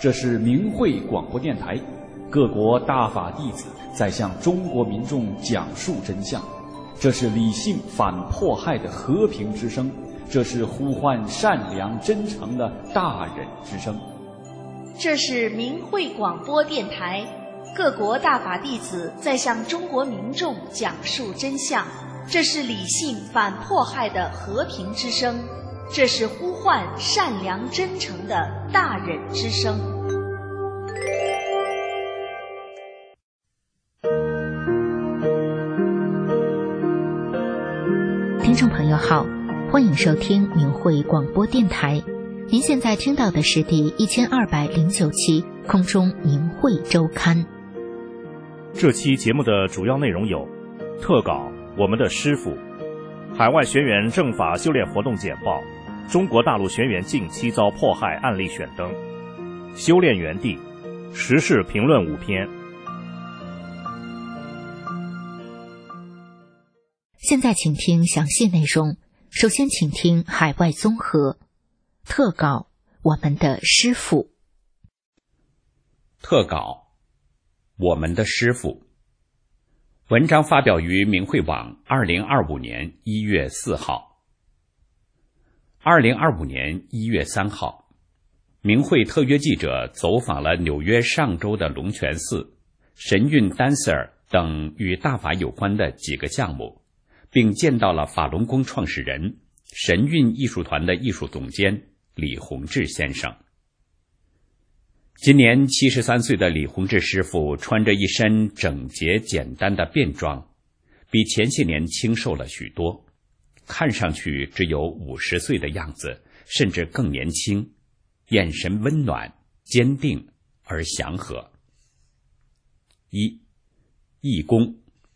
这是明慧广播电台，各国大法弟子在向中国民众讲述真相。这是理性反迫害的和平之声，这是呼唤善良真诚的大忍之声。 这是明慧广播电台，各国大法弟子在向中国民众讲述真相。这是理性反迫害的和平之声，这是呼唤善良真诚的大忍之声。 听众朋友好，欢迎收听明慧广播电台。您现在听到的是第1209期空中明慧周刊。 这期节目的主要内容有：特稿我们的师父，海外学员正法修炼活动简报，中国大陆学员近期遭迫害案例选灯，修炼园地，时事评论5篇。 现在请听详细内容。首先请听海外综合。特稿我们的师父。 特稿我们的师父。文章发表于明慧网2025年1月4号。2025年1月3号，明慧特约记者走访了纽约上州的龙泉寺、神韵 Dancer 等与大法有关的几个项目，并见到了法轮功创始人、神韵艺术团的艺术总监李洪志先生。今年73岁的李洪志师傅穿着一身整洁简单的便装，比前些年清瘦了许多，看上去只有50岁的样子，甚至更年轻，眼神温暖、坚定而祥和。义工。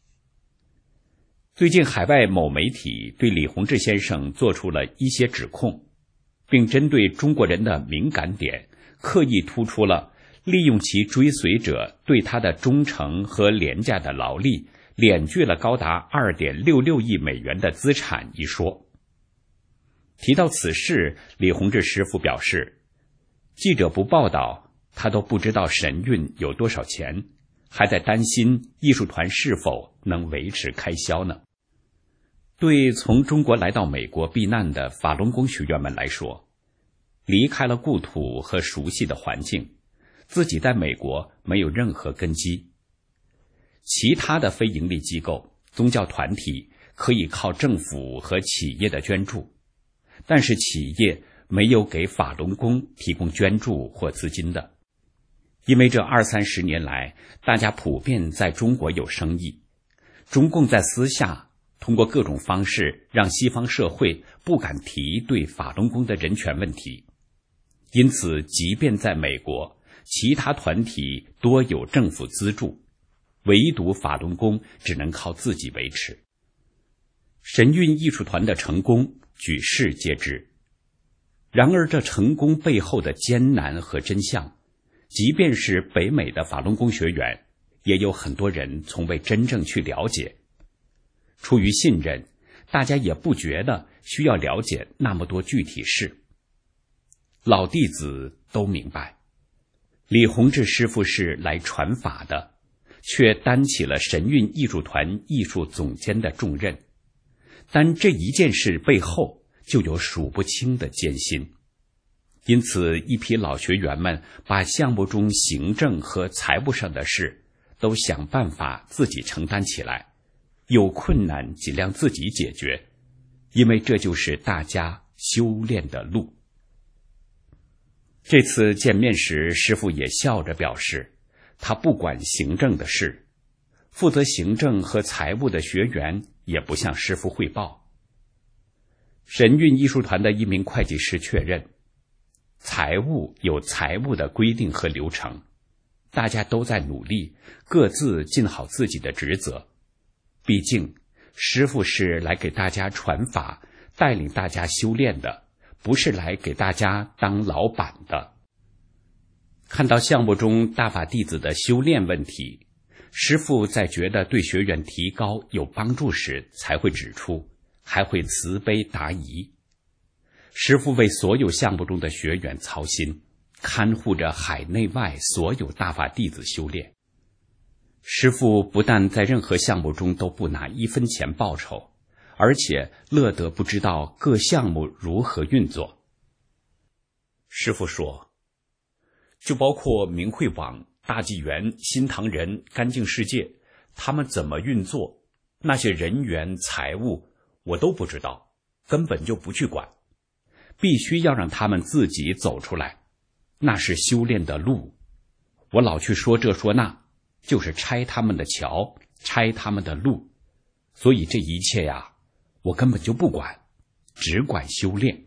最近海外某媒体对李洪志先生做出了一些指控，并针对中国人的敏感点刻意突出了利用其追随者对他的忠诚和廉价的劳力敛聚了高达 2.66 亿美元的资产一说。提到此事，李洪志师傅表示，记者不报道，他都不知道神韵有多少钱，还在担心艺术团是否能维持开销呢。对从中国来到美国避难的法轮功学员们来说，离开了故土和熟悉的环境，自己在美国没有任何根基。其他的非营利机构、宗教团体可以靠政府和企业的捐助，但是企业没有给法轮功提供捐助或资金的。因为这20-30年来，大家普遍在中国有生意，中共在私下通过各种方式让西方社会不敢提对法轮功的人权问题。因此，即便在美国，其他团体多有政府资助，唯独法轮功只能靠自己维持。神韵艺术团的成功举世皆知，然而这成功背后的艰难和真相，即便是北美的法轮功学员，也有很多人从未真正去了解。出于信任，大家也不觉得需要了解那么多具体事。老弟子都明白，李洪志师傅是来传法的，却担起了神韵艺术团艺术总监的重任。但这一件事背后就有数不清的艰辛。因此，一批老学员们把项目中行政和财务上的事都想办法自己承担起来，有困难尽量自己解决，因为这就是大家修炼的路。这次见面时，师父也笑着表示，他不管行政的事，负责行政和财务的学员也不向师父汇报。神韵艺术团的一名会计师确认，财务有财务的规定和流程，大家都在努力，各自尽好自己的职责。毕竟，师父是来给大家传法，带领大家修炼的，不是来给大家当老板的。看到项目中大法弟子的修炼问题，师父在觉得对学员提高有帮助时才会指出，还会慈悲答疑。师父为所有项目中的学员操心， 看护着海内外所有大法弟子修炼。师父不但在任何项目中都不拿1分钱报酬，而且乐得不知道各项目如何运作。师父说，就包括明慧网、大纪元、新唐人、干净世界，他们怎么运作，那些人员财务我都不知道，根本就不去管，必须要让他们自己走出来，那是修炼的路。我老去说这说那，就是拆他们的桥，拆他们的路，所以这一切呀，我根本就不管，只管修炼。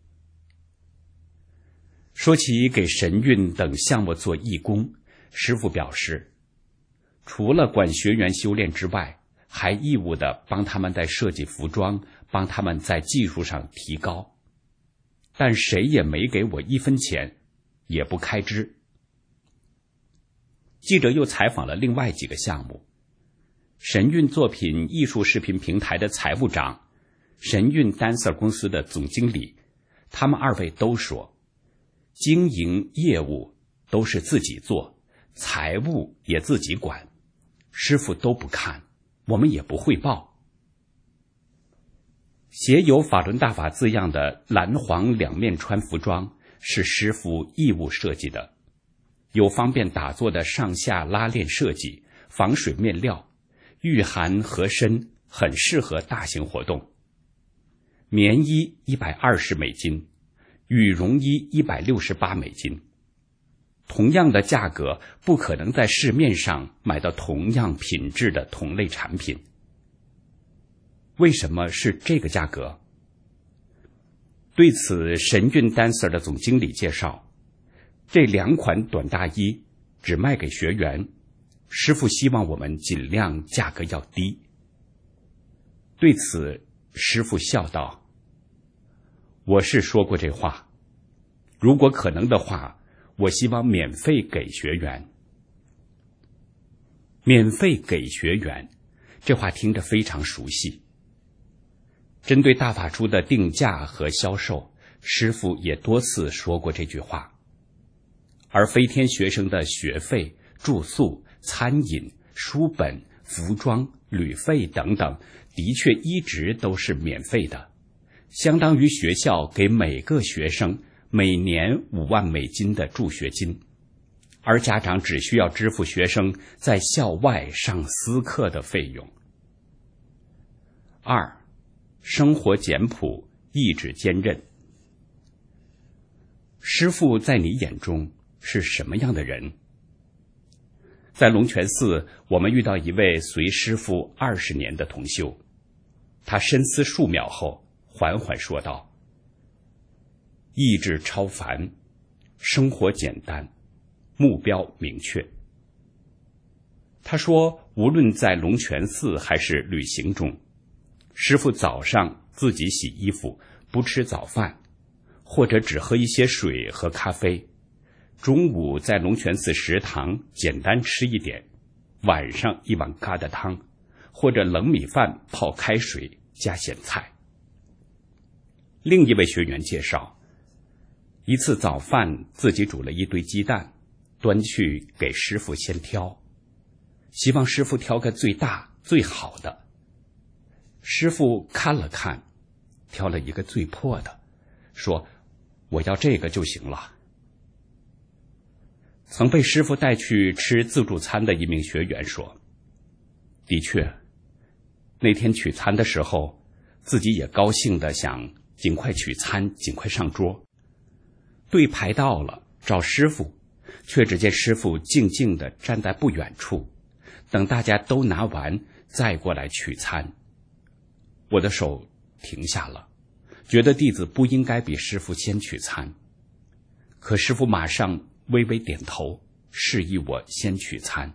说起给神韵等项目做义工，师父表示，除了管学员修炼之外，还义务地帮他们在设计服装，帮他们在技术上提高。但谁也没给我1分钱，也不开支。记者又采访了另外几个项目，神韵作品艺术视频平台的财务长，神韵 Dancer 公司的总经理，他们2位都说，经营业务都是自己做，财务也自己管，师父都不看，我们也不汇报。写有法轮大法字样的蓝黄2面穿服装是师父义务设计的，有方便打坐的上下拉链设计，防水面料，御寒合身，很适合大型活动。棉衣$120，羽绒衣$168，同样的价格不可能在市面上买到同样品质的同类产品。为什么是这个价格？对此，神韵 Dancer 的总经理介绍，这2款短大衣只卖给学员，师父希望我们尽量价格要低。对此，师父笑道，我是说过这话，如果可能的话，我希望免费给学员。免费给学员，这话听着非常熟悉。针对大法书的定价和销售，师父也多次说过这句话。而飞天学生的学费、住宿、餐饮、书本、服装、旅费等等，的确一直都是免费的，相当于学校给每个学生每年$5万的助学金，而家长只需要支付学生在校外上私课的费用。2. 生活简朴，意志坚韧。师父在你眼中是什么样的人？在龙泉寺，我们遇到一位随师父20年的同修，他深思数秒后缓缓说道，意志超凡，生活简单，目标明确。他说，无论在龙泉寺还是旅行中，师父早上自己洗衣服，不吃早饭，或者只喝一些水和咖啡，中午在龙泉寺食堂简单吃一点，晚上一碗疙瘩汤，或者冷米饭泡开水加咸菜。另一位学员介绍，一次早饭自己煮了一堆鸡蛋，端去给师父先挑，希望师父挑个最大最好的。师父看了看，挑了一个最破的，说，我要这个就行了。曾被师父带去吃自助餐的一名学员说，的确，那天取餐的时候，自己也高兴地想尽快取餐，尽快上桌。队排到了，找师父，却只见师父静静地站在不远处，等大家都拿完再过来取餐。我的手停下了，觉得弟子不应该比师父先取餐，可师父马上微微点头，示意我先取餐。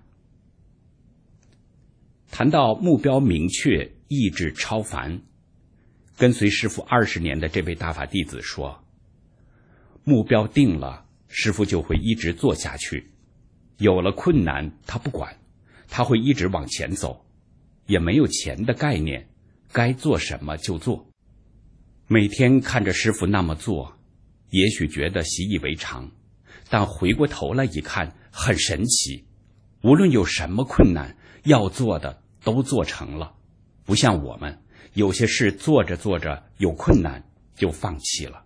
谈到目标明确，意志超凡，跟随师父20年的这位大法弟子说，目标定了，师父就会一直做下去，有了困难他不管，他会一直往前走，也没有钱的概念，该做什么就做。每天看着师父那么做，也许觉得习以为常， 但回过头来一看，很神奇，无论有什么困难，要做的都做成了，不像我们有些事做着做着有困难就放弃了。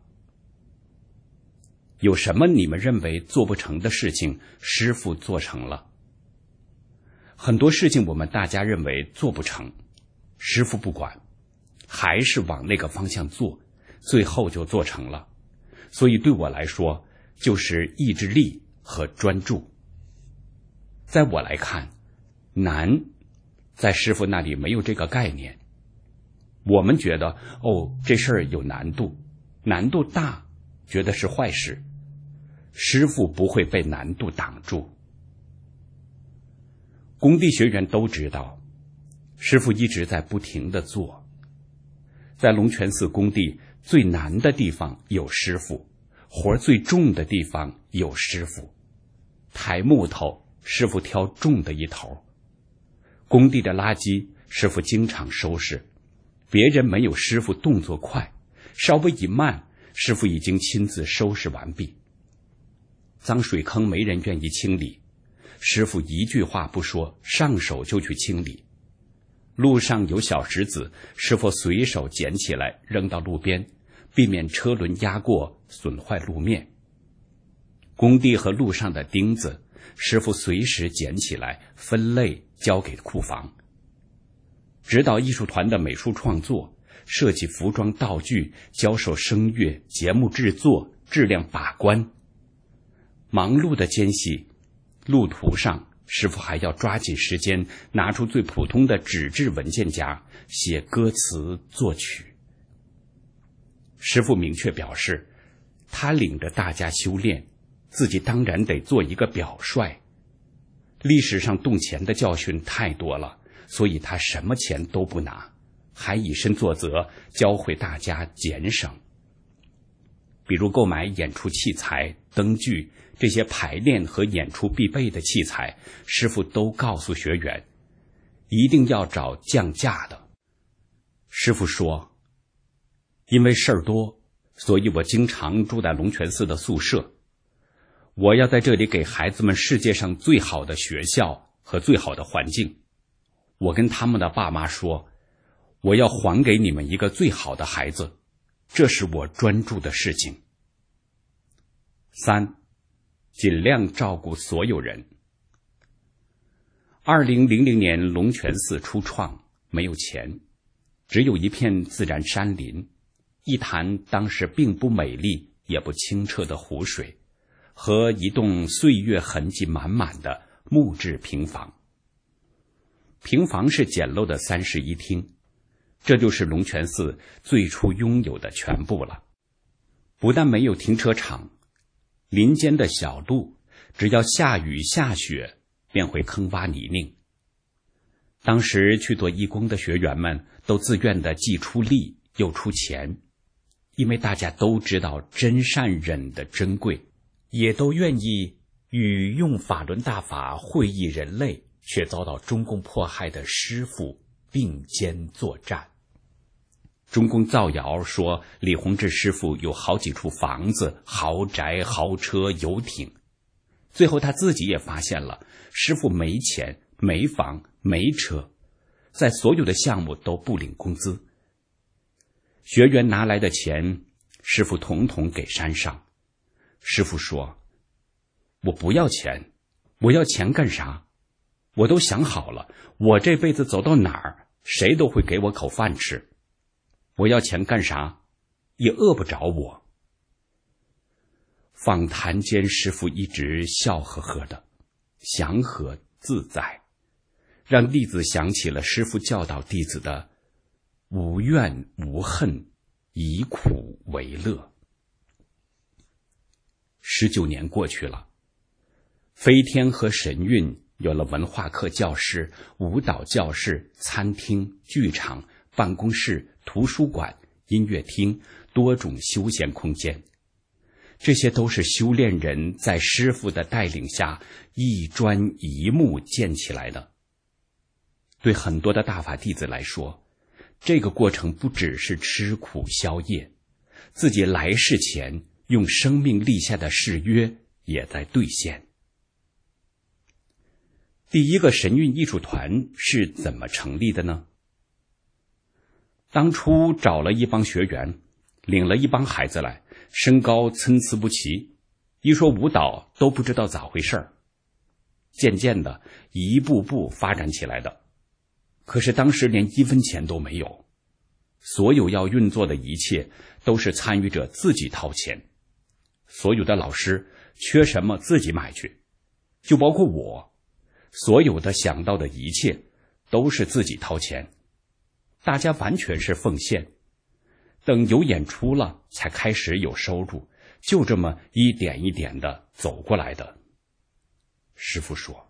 有什么你们认为做不成的事情，师父做成了？很多事情我们大家认为做不成，师父不管，还是往那个方向做，最后就做成了。所以对我来说，就是意志力和专注。在我来看，难在师父那里没有这个概念。我们觉得这事儿有难度，难度大，觉得是坏事。师父不会被难度挡住。工地学员都知道，师父一直在不停地做。在龙泉寺工地最难的地方有师父，活最重的地方有师父。抬木头，师父挑重的一头。工地的垃圾，师父经常收拾。别人没有师父动作快，稍微一慢，师父已经亲自收拾完毕。脏水坑没人愿意清理，师父一句话不说，上手就去清理。路上有小石子，师父随手捡起来扔到路边，避免车轮压过损坏路面。工地和路上的钉子，师父随时捡起来分类交给库房。指导艺术团的美术创作，设计服装道具，教授声乐节目制作，质量把关。忙碌的间隙，路途上师父还要抓紧时间，拿出最普通的纸质文件夹，写歌词作曲。师父明确表示，他领着大家修炼，自己当然得做一个表率。历史上动钱的教训太多了，所以他什么钱都不拿，还以身作则，教会大家俭省。比如购买演出器材、灯具，这些排练和演出必备的器材，师父都告诉学员，一定要找降价的。师父说，因为事儿多，所以我经常住在龙泉寺的宿舍。我要在这里给孩子们世界上最好的学校和最好的环境。我跟他们的爸妈说，我要还给你们一个最好的孩子，这是我专注的事情。3. 尽量照顾所有人。2000年龙泉寺初创，没有钱，只有一片自然山林，一潭当时并不美丽也不清澈的湖水，和一栋岁月痕迹满满的木质平房。平房是简陋的3室1厅，这就是龙泉寺最初拥有的全部了。不但没有停车场，林间的小路只要下雨下雪便会坑洼泥泞。当时去做义工的学员们都自愿地既出力又出钱，因为大家都知道真善忍的珍贵，也都愿意与用法轮大法惠益人类却遭到中共迫害的师父并肩作战。中共造谣说李洪志师父有好几处房子、豪宅、豪车、游艇，最后他自己也发现了师父没钱、没房、没车，在所有的项目都不领工资。学员拿来的钱，师父统统给山上。师父说，我不要钱，我要钱干啥？我都想好了，我这辈子走到哪儿，谁都会给我口饭吃。我要钱干啥？也饿不着我。访谈间，师父一直笑呵呵的，祥和自在，让弟子想起了师父教导弟子的无怨无恨，以苦为乐。19年过去了，飞天和神韵有了文化课教室、舞蹈教室、餐厅、剧场、办公室、图书馆、音乐厅，多种休闲空间。这些都是修炼人在师父的带领下一砖一木建起来的。对很多的大法弟子来说，这个过程不只是吃苦消业，自己来世前用生命立下的誓约也在兑现。第一个神韵艺术团是怎么成立的呢？当初找了一帮学员，领了一帮孩子来，身高参差不齐，一说舞蹈都不知道咋回事儿。渐渐的一步步发展起来的。可是当时连1分钱都没有，所有要运作的一切都是参与者自己掏钱，所有的老师缺什么自己买去，就包括我，所有的想到的一切都是自己掏钱，大家完全是奉献，等有演出了才开始有收入，就这么一点一点的走过来的。师父说，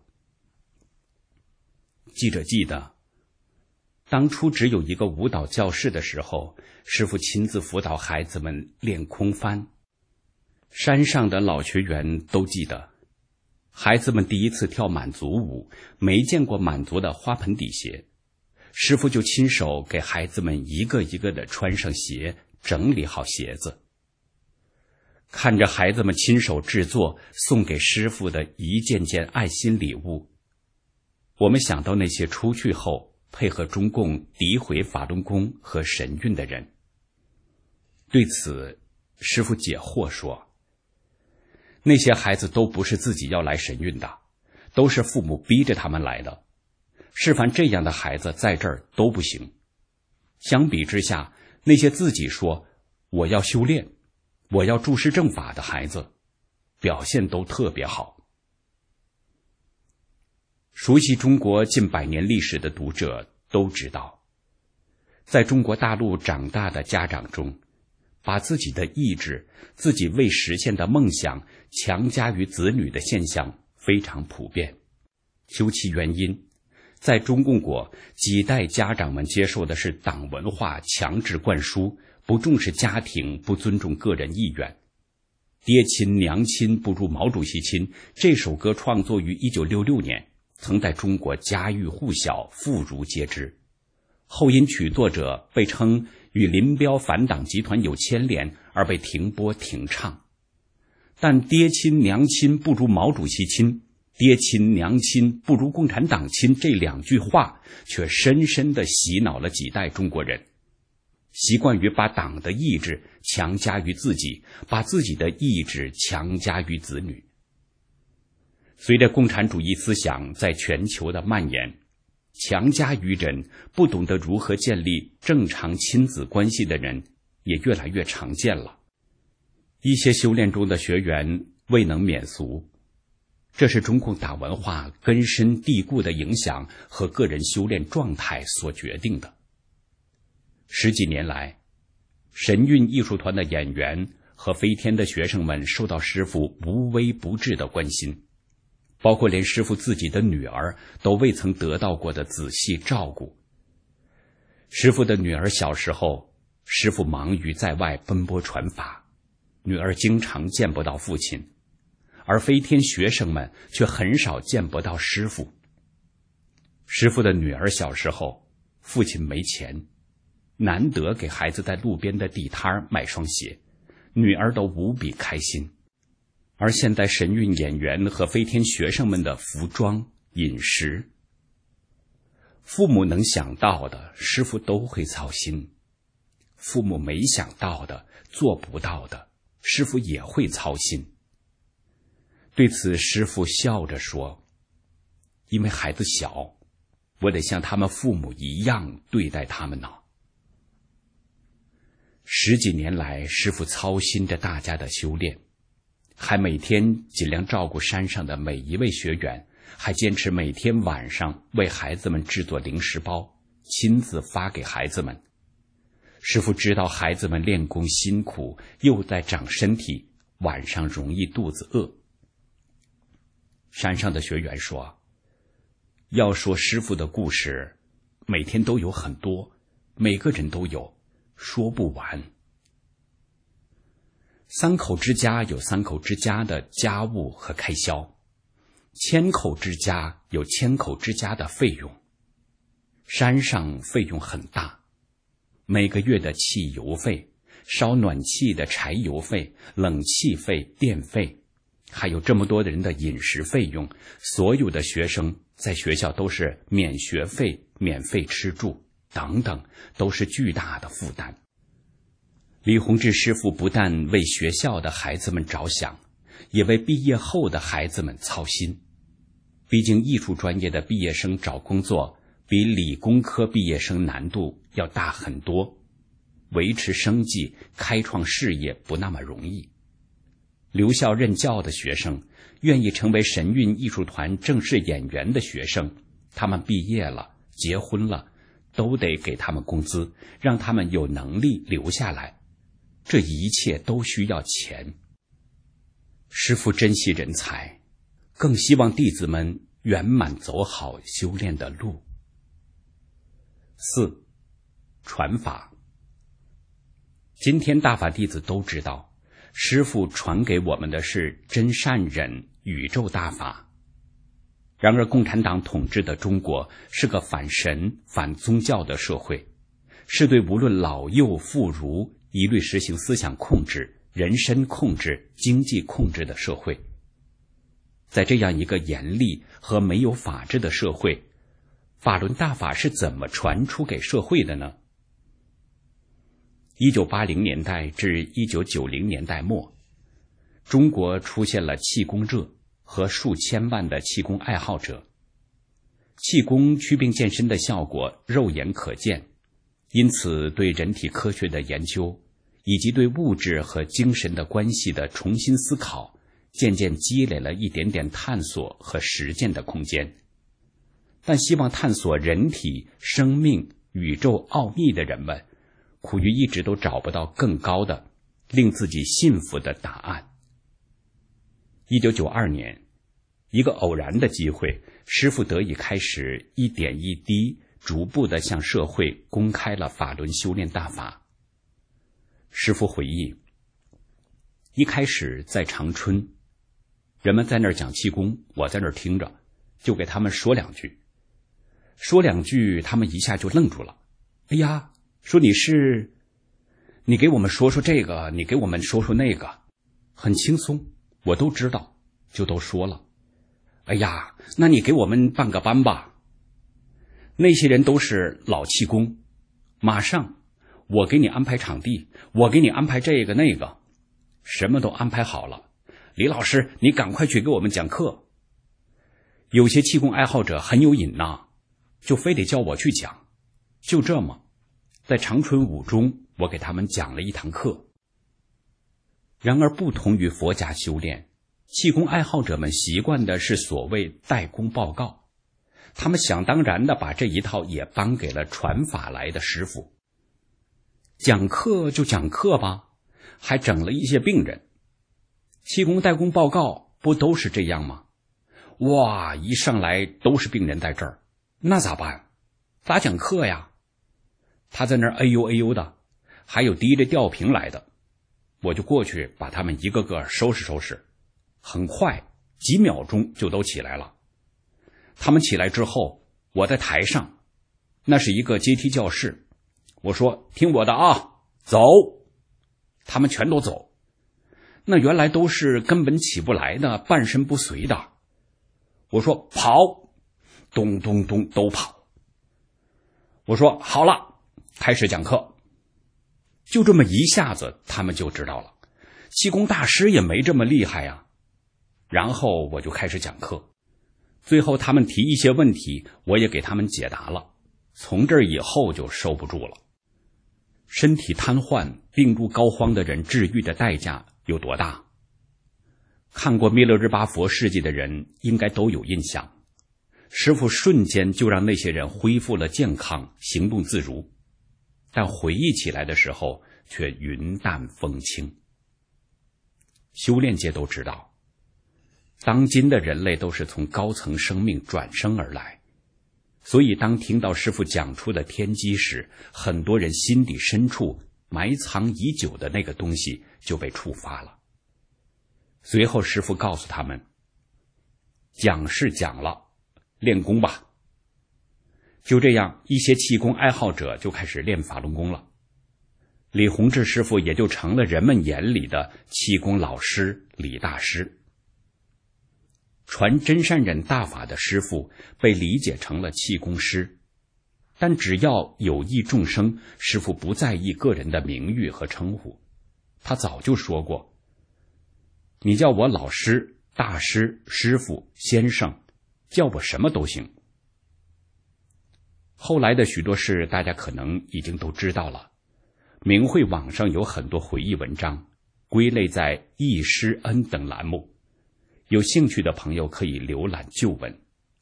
记者记得当初只有一个舞蹈教室的时候，师父亲自辅导孩子们练空翻。山上的老学员都记得，孩子们第一次跳满族舞，没见过满族的花盆底鞋，师父就亲手给孩子们一个一个的穿上鞋，整理好鞋子。看着孩子们亲手制作送给师父的一件件爱心礼物，我们想到那些出去后配合中共诋毁法轮功和神韵的人。对此，师父解惑说，那些孩子都不是自己要来神韵的，都是父母逼着他们来的，示范这样的孩子在这儿都不行。相比之下，那些自己说我要修炼，我要注释正法的孩子，表现都特别好。熟悉中国近100年历史的读者都知道，在中国大陆长大的家长中，把自己的意志、自己未实现的梦想强加于子女的现象非常普遍。究其原因，在中共国几代家长们接受的是党文化强制灌输，不重视家庭，不尊重个人意愿。爹亲娘亲不如毛主席亲这首歌创作于1966年，曾在中国家喻户晓，妇孺皆知。后因曲作者被称与林彪反党集团有牵连而被停播停唱。但爹亲娘亲不如毛主席亲，爹亲娘亲不如共产党亲这2句话却深深地洗脑了几代中国人，习惯于把党的意志强加于自己，把自己的意志强加于子女。随着共产主义思想在全球的蔓延，强加于人、不懂得如何建立正常亲子关系的人也越来越常见了。一些修炼中的学员未能免俗，这是中共党文化根深蒂固的影响和个人修炼状态所决定的。10几年来，神韵艺术团的演员和飞天的学生们受到师父无微不至的关心，包括连师父自己的女儿都未曾得到过的仔细照顾。师父的女儿小时候，师父忙于在外奔波传法，女儿经常见不到父亲，而飞天学生们却很少见不到师父。师父的女儿小时候，父亲没钱，难得给孩子在路边的地摊买双鞋，女儿都无比开心。而现在神韵演员和飞天学生们的服装、饮食，父母能想到的，师父都会操心；父母没想到的、做不到的，师父也会操心。对此，师父笑着说，因为孩子小，我得像他们父母一样对待他们呢。10几年来，师父操心着大家的修炼，还每天尽量照顾山上的每一位学员，还坚持每天晚上为孩子们制作零食包，亲自发给孩子们。师父知道孩子们练功辛苦，又在长身体，晚上容易肚子饿。山上的学员说，要说师父的故事，每天都有很多，每个人都有，说不完。3口之家有3口之家的家务和开销，1000口之家有1000口之家的费用。山上费用很大，每个月的汽油费、烧暖气的柴油费、冷气费、电费， 还有这么多的人的饮食费用，所有的学生在学校都是免学费、免费吃住等等，都是巨大的负担。李洪志师傅不但为学校的孩子们着想，也为毕业后的孩子们操心。毕竟艺术专业的毕业生找工作比理工科毕业生难度要大很多，维持生计、开创事业不那么容易。留校任教的学生，愿意成为神韵艺术团正式演员的学生，他们毕业了、结婚了，都得给他们工资，让他们有能力留下来。这一切都需要钱。师父珍惜人才，更希望弟子们圆满走好修炼的路。4. 传法。今天大法弟子都知道，师父传给我们的是真善忍宇宙大法。然而共产党统治的中国是个反神反宗教的社会，是对无论老幼妇孺一律实行思想控制、人身控制、经济控制的社会。在这样一个严厉和没有法治的社会，法轮大法是怎么传出给社会的呢？1980年代至1990年代末，中国出现了气功热和数千万的气功爱好者。气功祛病健身的效果肉眼可见，因此对人体科学的研究以及对物质和精神的关系的重新思考，渐渐积累了一点点探索和实践的空间。但希望探索人体、生命、宇宙奥秘的人们，苦于一直都找不到更高的、令自己信服的答案。1992年，一个偶然的机会，师父得以开始一点一滴、逐步地向社会公开了法轮修炼大法。师父回忆，一开始在长春，人们在那儿讲气功，我在那儿听着，就给他们说两句，他们一下就愣住了。哎呀，说你给我们说说这个，你给我们说说那个，很轻松，我都知道，就都说了。哎呀，那你给我们办个班吧。那些人都是老气功，马上我给你安排场地，我给你安排这个那个，什么都安排好了。李老师，你赶快去给我们讲课。有些气功爱好者很有瘾呐，就非得叫我去讲。就这么，在长春5中，我给他们讲了一堂课。然而不同于佛家修炼，气功爱好者们习惯的是所谓代功报告，他们想当然的把这一套也搬给了传法来的师傅。讲课就讲课吧，还整了一些病人。气功代功报告不都是这样吗？哇，一上来都是病人在这儿，那咋办？咋讲课呀？他在那儿哎呦哎呦的，还有提着吊瓶来的，我就过去把他们一个个收拾收拾，很快几秒钟就都起来了。他们起来之后，我在台上，那是一个阶梯教室，我说听我的啊，走，他们全都走。那原来都是根本起不来的，半身不遂的。我说跑，咚咚咚都跑。我说好了，开始讲课。就这么一下子他们就知道了，气功大师也没这么厉害呀。然后我就开始讲课，最后他们提一些问题，我也给他们解答了。从这儿以后就收不住了。身体瘫痪、病入膏肓的人治愈的代价有多大？看过弥勒日巴佛事迹的人应该都有印象，师父瞬间就让那些人恢复了健康，行动自如，但回忆起来的时候却云淡风轻。修炼界都知道，当今的人类都是从高层生命转生而来，所以当听到师父讲出的天机时，很多人心底深处埋藏已久的那个东西就被触发了。随后师父告诉他们，讲是讲了，练功吧。就这样，一些气功爱好者就开始练法轮功了。李洪志师傅也就成了人们眼里的气功老师李大师。 传真善忍大法的师父被理解成了气功师，但只要有益众生，师父不在意个人的名誉和称呼。他早就说过，你叫我老师、大师、师父、先生，叫我什么都行。后来的许多事大家可能已经都知道了，明慧网上有很多回忆文章，归类在忆师恩等栏目，有兴趣的朋友可以浏览旧文。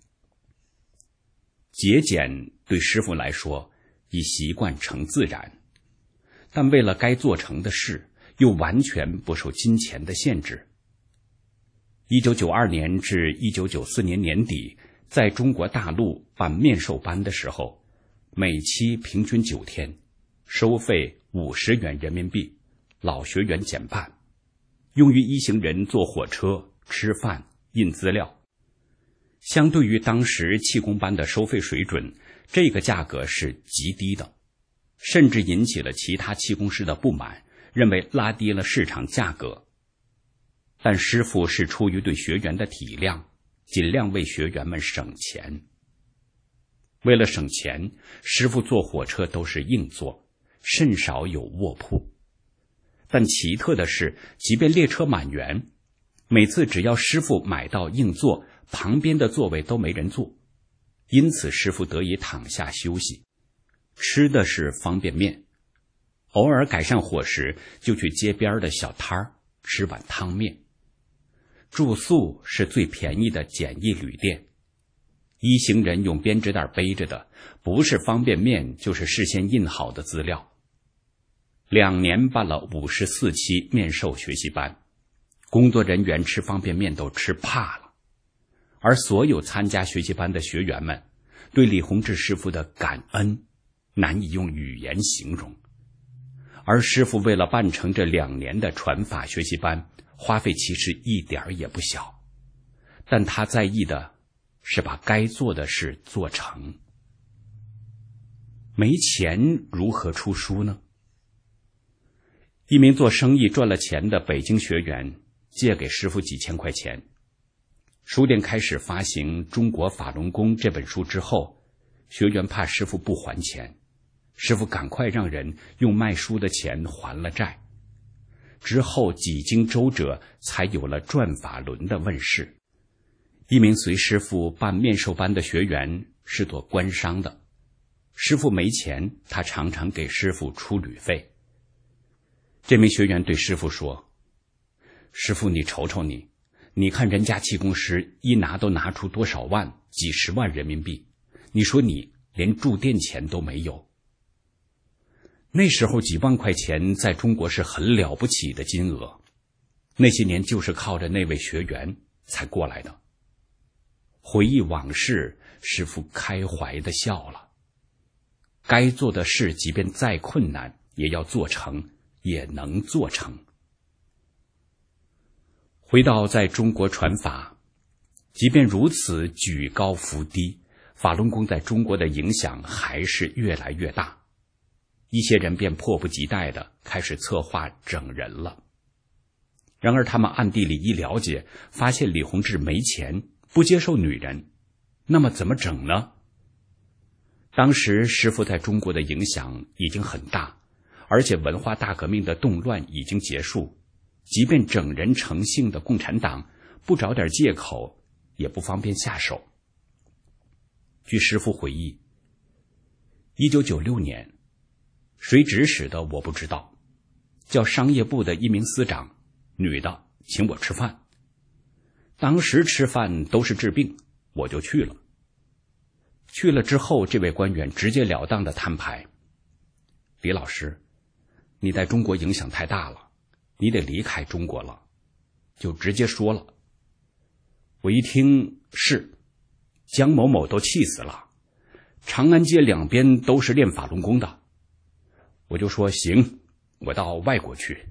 节俭对师父来说已习惯成自然，但为了该做成的事，又完全不受金钱的限制。1992年至1994年年底，在中国大陆办面授班的时候，每期平均9天，收费50元人民币，老学员减半，用于一行人坐火车、吃饭、印资料。相对于当时气功班的收费水准，这个价格是极低的，甚至引起了其他气功师的不满，认为拉低了市场价格。但师父是出于对学员的体谅，尽量为学员们省钱。为了省钱，师父坐火车都是硬座，甚少有卧铺。但奇特的是，即便列车满员，每次只要师父买到硬座，旁边的座位都没人坐，因此师父得以躺下休息。吃的是方便面，偶尔改善伙食，就去街边的小摊儿吃碗汤面。住宿是最便宜的简易旅店，一行人用编织袋背着的，不是方便面就是事先印好的资料。2年办了54期面授学习班，工作人员吃方便面都吃怕了，而所有参加学习班的学员们对李洪志师傅的感恩难以用语言形容。而师傅为了办成这2年的传法学习班，花费其实一点也不小，但他在意的是把该做的事做成。没钱如何出书呢？一名做生意赚了钱的北京学员借给师傅几千块钱，书店开始发行《中国法轮功》这本书之后，学员怕师傅不还钱，师傅赶快让人用卖书的钱还了债。之后几经周折，才有了转法轮的问世。一名随师傅办面授班的学员是做官商的，师傅没钱，他常常给师傅出旅费。这名学员对师傅说，师傅你瞅瞅你看人家气功师一拿都拿出多少万，几十万人民币，你说你连住店钱都没有。那时候几万块钱在中国是很了不起的金额，那些年就是靠着那位学员才过来的。回忆往事，师父开怀地笑了。该做的事即便再困难也要做成，也能做成。回到在中国传法，即便如此举高扶低，法轮功在中国的影响还是越来越大。一些人便迫不及待地开始策划整人了。然而他们暗地里一了解，发现李洪志没钱，不接受女人，那么怎么整呢？当时师父在中国的影响已经很大，而且文化大革命的动乱已经结束，即便整人成性的共产党不找点借口，也不方便下手。据师父回忆，1996年谁指使的我不知道，叫商业部的一名司长，女的，请我吃饭。当时吃饭都是治病，我就去了。去了之后，这位官员直截了当的摊牌，李老师，你在中国影响太大了，你得离开中国了，就直接说了。我一听是，江某某都气死了，长安街两边都是练法轮功的。我就说行，我到外国去。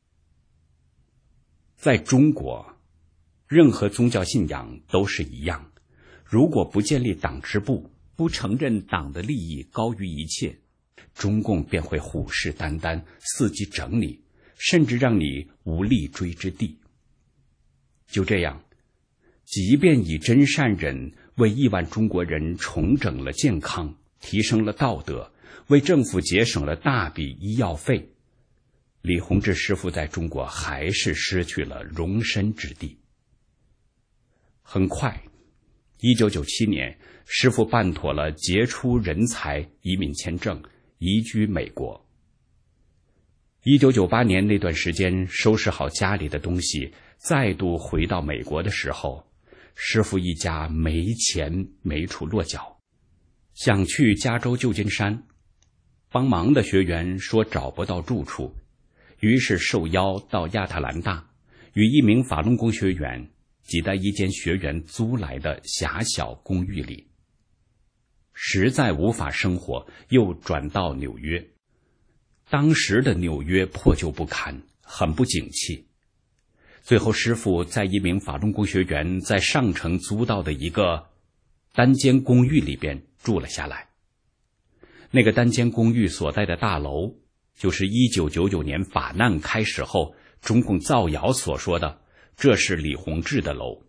在中国，任何宗教信仰都是一样，如果不建立党支部，不承认党的利益高于一切，中共便会虎视眈眈，伺机整你，甚至让你无立锥之地。就这样， 即便以真善忍为亿万中国人重整了健康，提升了道德，为政府节省了大笔医药费，李洪志师傅在中国还是失去了容身之地。很快1997年，师傅办妥了杰出人才移民签证，移居美国。1998年那段时间，收拾好家里的东西，再度回到美国的时候，师傅一家没钱没处落脚，想去加州旧金山，帮忙的学员说找不到住处，于是受邀到亚特兰大，与一名法轮功学员挤在一间学员租来的狭小公寓里。实在无法生活，又转到纽约。当时的纽约破旧不堪，很不景气。最后师傅在一名法轮功学员在上城租到的一个单间公寓里边住了下来。那个单间公寓所在的大楼，就是1999年法难开始后中共造谣所说的，这是李洪志的楼。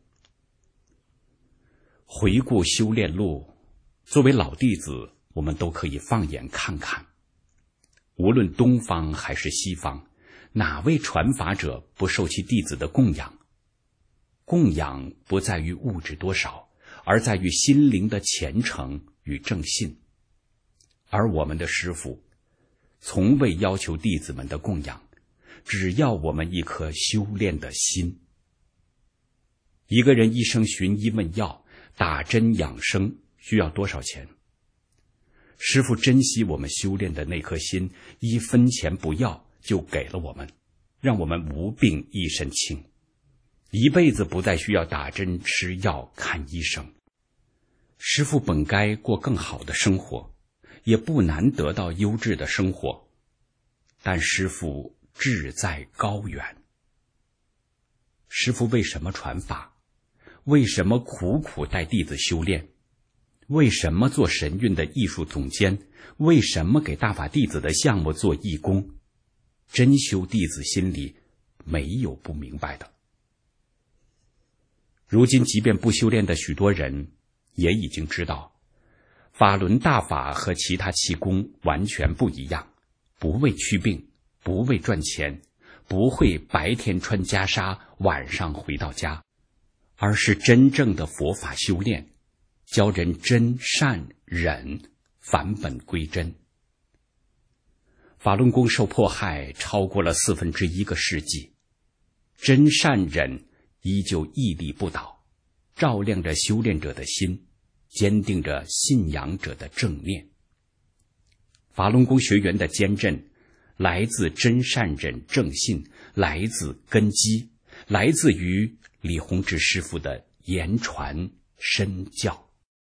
回顾修炼路，作为老弟子，我们都可以放眼看看，无论东方还是西方，哪位传法者不受其弟子的供养？供养不在于物质多少，而在于心灵的虔诚与正信。而我们的师父从未要求弟子们的供养，只要我们一颗修炼的心。一个人一生寻医问药，打针养生需要多少钱？师父珍惜我们修炼的那颗心，一分钱不要就给了我们，让我们无病一身轻，一辈子不再需要打针吃药看医生。师父本该过更好的生活，也不难得到优质的生活，但师父志在高远。师父为什么传法？为什么苦苦带弟子修炼？为什么做神韵的艺术总监？为什么给大法弟子的项目做义工？真修弟子心里没有不明白的。如今即便不修炼的许多人也已经知道，法轮大法和其他气功完全不一样，不为祛病，不为赚钱，不会白天穿袈裟，晚上回到家，而是真正的佛法修炼，教人真善忍，返本归真。法轮功受迫害超过了1/4个世纪，真善忍依旧屹立不倒，照亮着修炼者的心，坚定着信仰者的正念。法轮功学员的坚韧来自真善忍正信，来自根基，来自于李洪志师父的言传身教。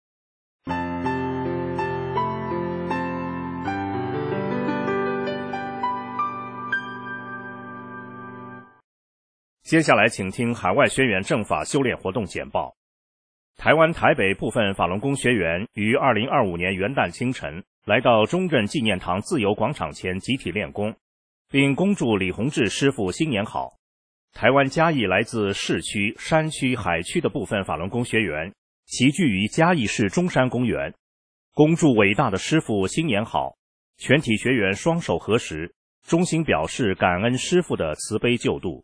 接下来请听海外学员正法修炼活动简报。台湾台北部分法轮功学员于2025年元旦清晨来到中正纪念堂自由广场前集体练功，并恭祝李洪志师父新年好。台湾嘉义来自市区、山区、海区的部分法轮功学员齐聚于嘉义市中山公园，恭祝伟大的师父新年好。全体学员双手合十，衷心表示感恩师父的慈悲救度。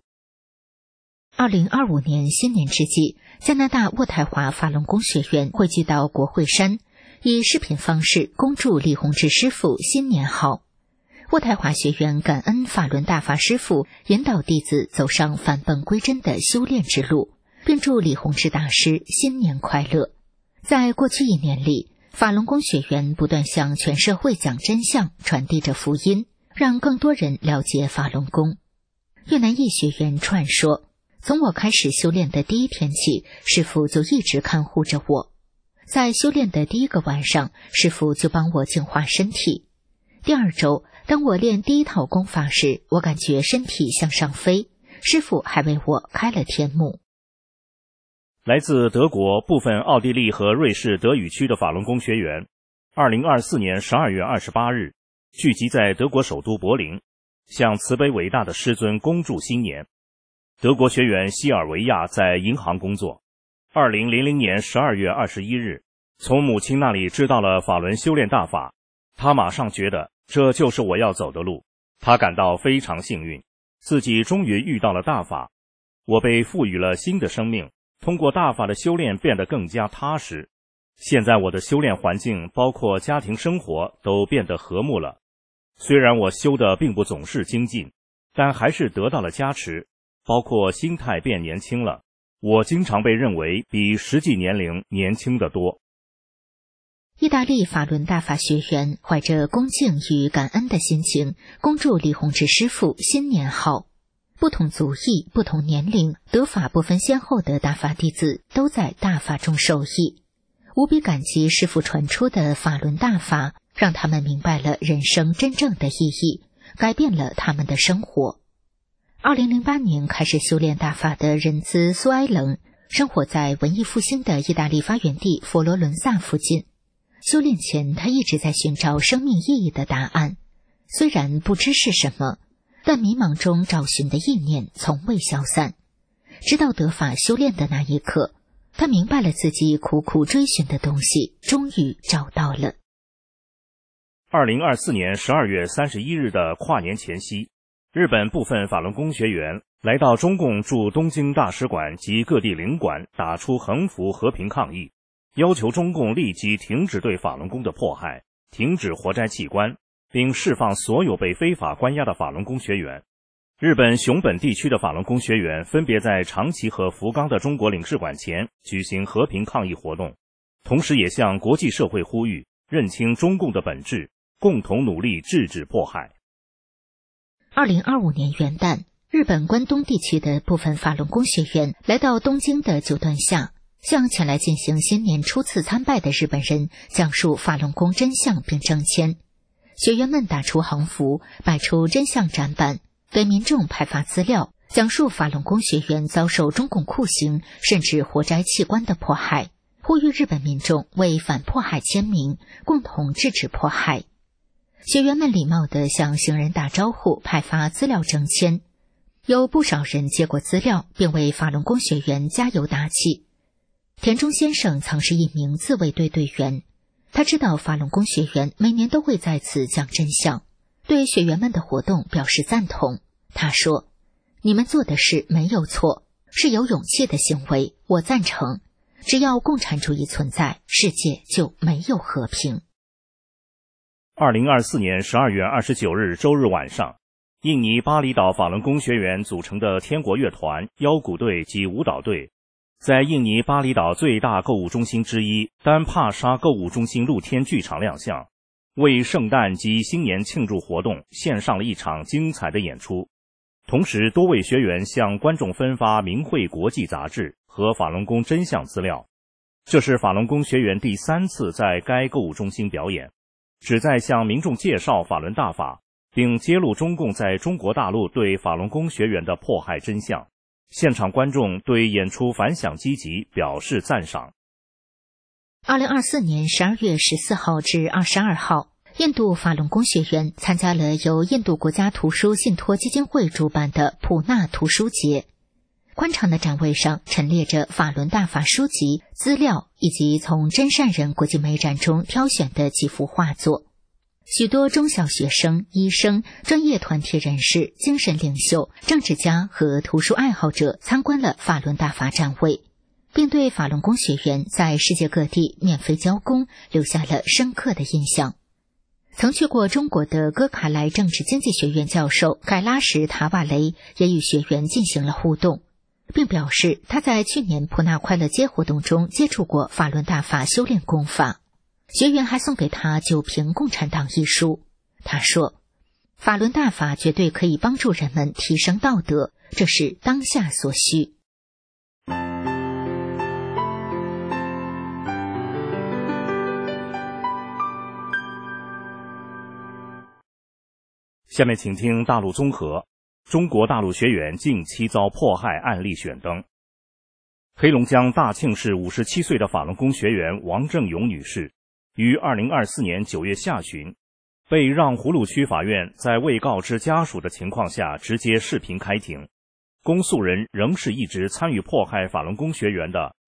2025年新年之际，加拿大渥太华法轮功学员汇聚到国会山，以视频方式恭祝李洪志师父新年好。渥太华学员感恩法轮大法师父引导弟子走上返本归真的修炼之路，并祝李洪志大师新年快乐。在过去1年里，法轮功学员不断向全社会讲真相，传递着福音，让更多人了解法轮功。越南裔学员串说，从我开始修炼的第一天起，师父就一直看护着我。在修炼的第1个晚上，师父就帮我净化身体。第2周，当我练第1套功法时，我感觉身体向上飞，师父还为我开了天目。 来自德国、部分奥地利和瑞士德语区的法轮功学员2024年12月28日聚集在德国首都柏林，向慈悲伟大的师尊恭祝新年。德国学员希尔维亚在银行工作， 2000年12月21日，从母亲那里知道了法轮修炼大法，他马上觉得这就是我要走的路，他感到非常幸运，自己终于遇到了大法。我被赋予了新的生命，通过大法的修炼变得更加踏实。现在我的修炼环境，包括家庭生活，都变得和睦了。虽然我修的并不总是精进，但还是得到了加持，包括心态变年轻了。我经常被认为比实际年龄年轻得多。 意大利法轮大法学员怀着恭敬与感恩的心情，恭祝李洪志师父新年好。不同族裔、不同年龄，得法不分先后的大法弟子都在大法中受益，无比感激师父传出的法轮大法，让他们明白了人生真正的意义，改变了他们的生活。2008年开始修炼大法的仁兹苏埃棱，生活在文艺复兴的意大利发源地佛罗伦萨附近。修炼前，他一直在寻找生命意义的答案，虽然不知是什么，但迷茫中找寻的意念从未消散。直到得法修炼的那一刻，他明白了自己苦苦追寻的东西，终于找到了。 2024年12月31日的跨年前夕，日本部分法轮功学员来到中共驻东京大使馆及各地领馆，打出横幅和平抗议，要求中共立即停止对法轮功的迫害，停止活摘器官，并释放所有被非法关押的法轮功学员。日本熊本地区的法轮功学员分别在长崎和福冈的中国领事馆前举行和平抗议活动，同时也向国际社会呼吁认清中共的本质，共同努力制止迫害。 2025年元旦，日本关东地区的部分法轮功学员来到东京的九段下，向前来进行新年初次参拜的日本人讲述法轮功真相并证签。学员们打出横幅，摆出真相展板，给民众派发资料，讲述法轮功学员遭受中共酷刑甚至活摘器官的迫害，呼吁日本民众为反迫害签名，共同制止迫害。学员们礼貌地向行人打招呼，派发资料证签。有不少人接过资料，并为法轮功学员加油打气。田中先生曾是一名自卫队队员，他知道法轮功学员每年都会在此讲真相，对学员们的活动表示赞同。他说：“你们做的事没有错，是有勇气的行为，我赞成。只要共产主义存在，世界就没有和平。” 2024年12月29日周日晚上，印尼巴厘岛法轮功学员组成的天国乐团、腰鼓队及舞蹈队，在印尼巴厘岛最大购物中心之一丹帕沙购物中心露天剧场亮相，为圣诞及新年庆祝活动献上了一场精彩的演出。同时，多位学员向观众分发明慧国际杂志和法轮功真相资料。这是法轮功学员第3次在该购物中心表演，旨在向民众介绍法轮大法，并揭露中共在中国大陆对法轮功学员的迫害真相。现场观众对演出反响积极，表示赞赏。 2024年12月14号至22号，印度法轮功学员参加了由印度国家图书信托基金会主办的普纳图书节。宽敞的展位上陈列着法轮大法书籍、资料以及从真善人国际美展中挑选的几幅画作。许多中小学生、医生、专业团体人士、精神领袖、政治家和图书爱好者参观了法轮大法展位，并对法轮功学员在世界各地免费教功留下了深刻的印象。曾去过中国的哥卡莱政治经济学院教授盖拉什·塔瓦雷也与学员进行了互动，并表示他在去年普纳快乐节活动中接触过法轮大法修炼功法。学员还送给他《九评共产党》一书。他说，法轮大法绝对可以帮助人们提升道德，这是当下所需。 下面请听大陆综合：中国大陆学员近期遭迫害案例选登。黑龙江大庆市57岁的法轮功学员王正勇女士，于2024年9月下旬，被让葫芦区法院在未告知家属的情况下直接视频开庭。公诉人仍是一直参与迫害法轮功学员的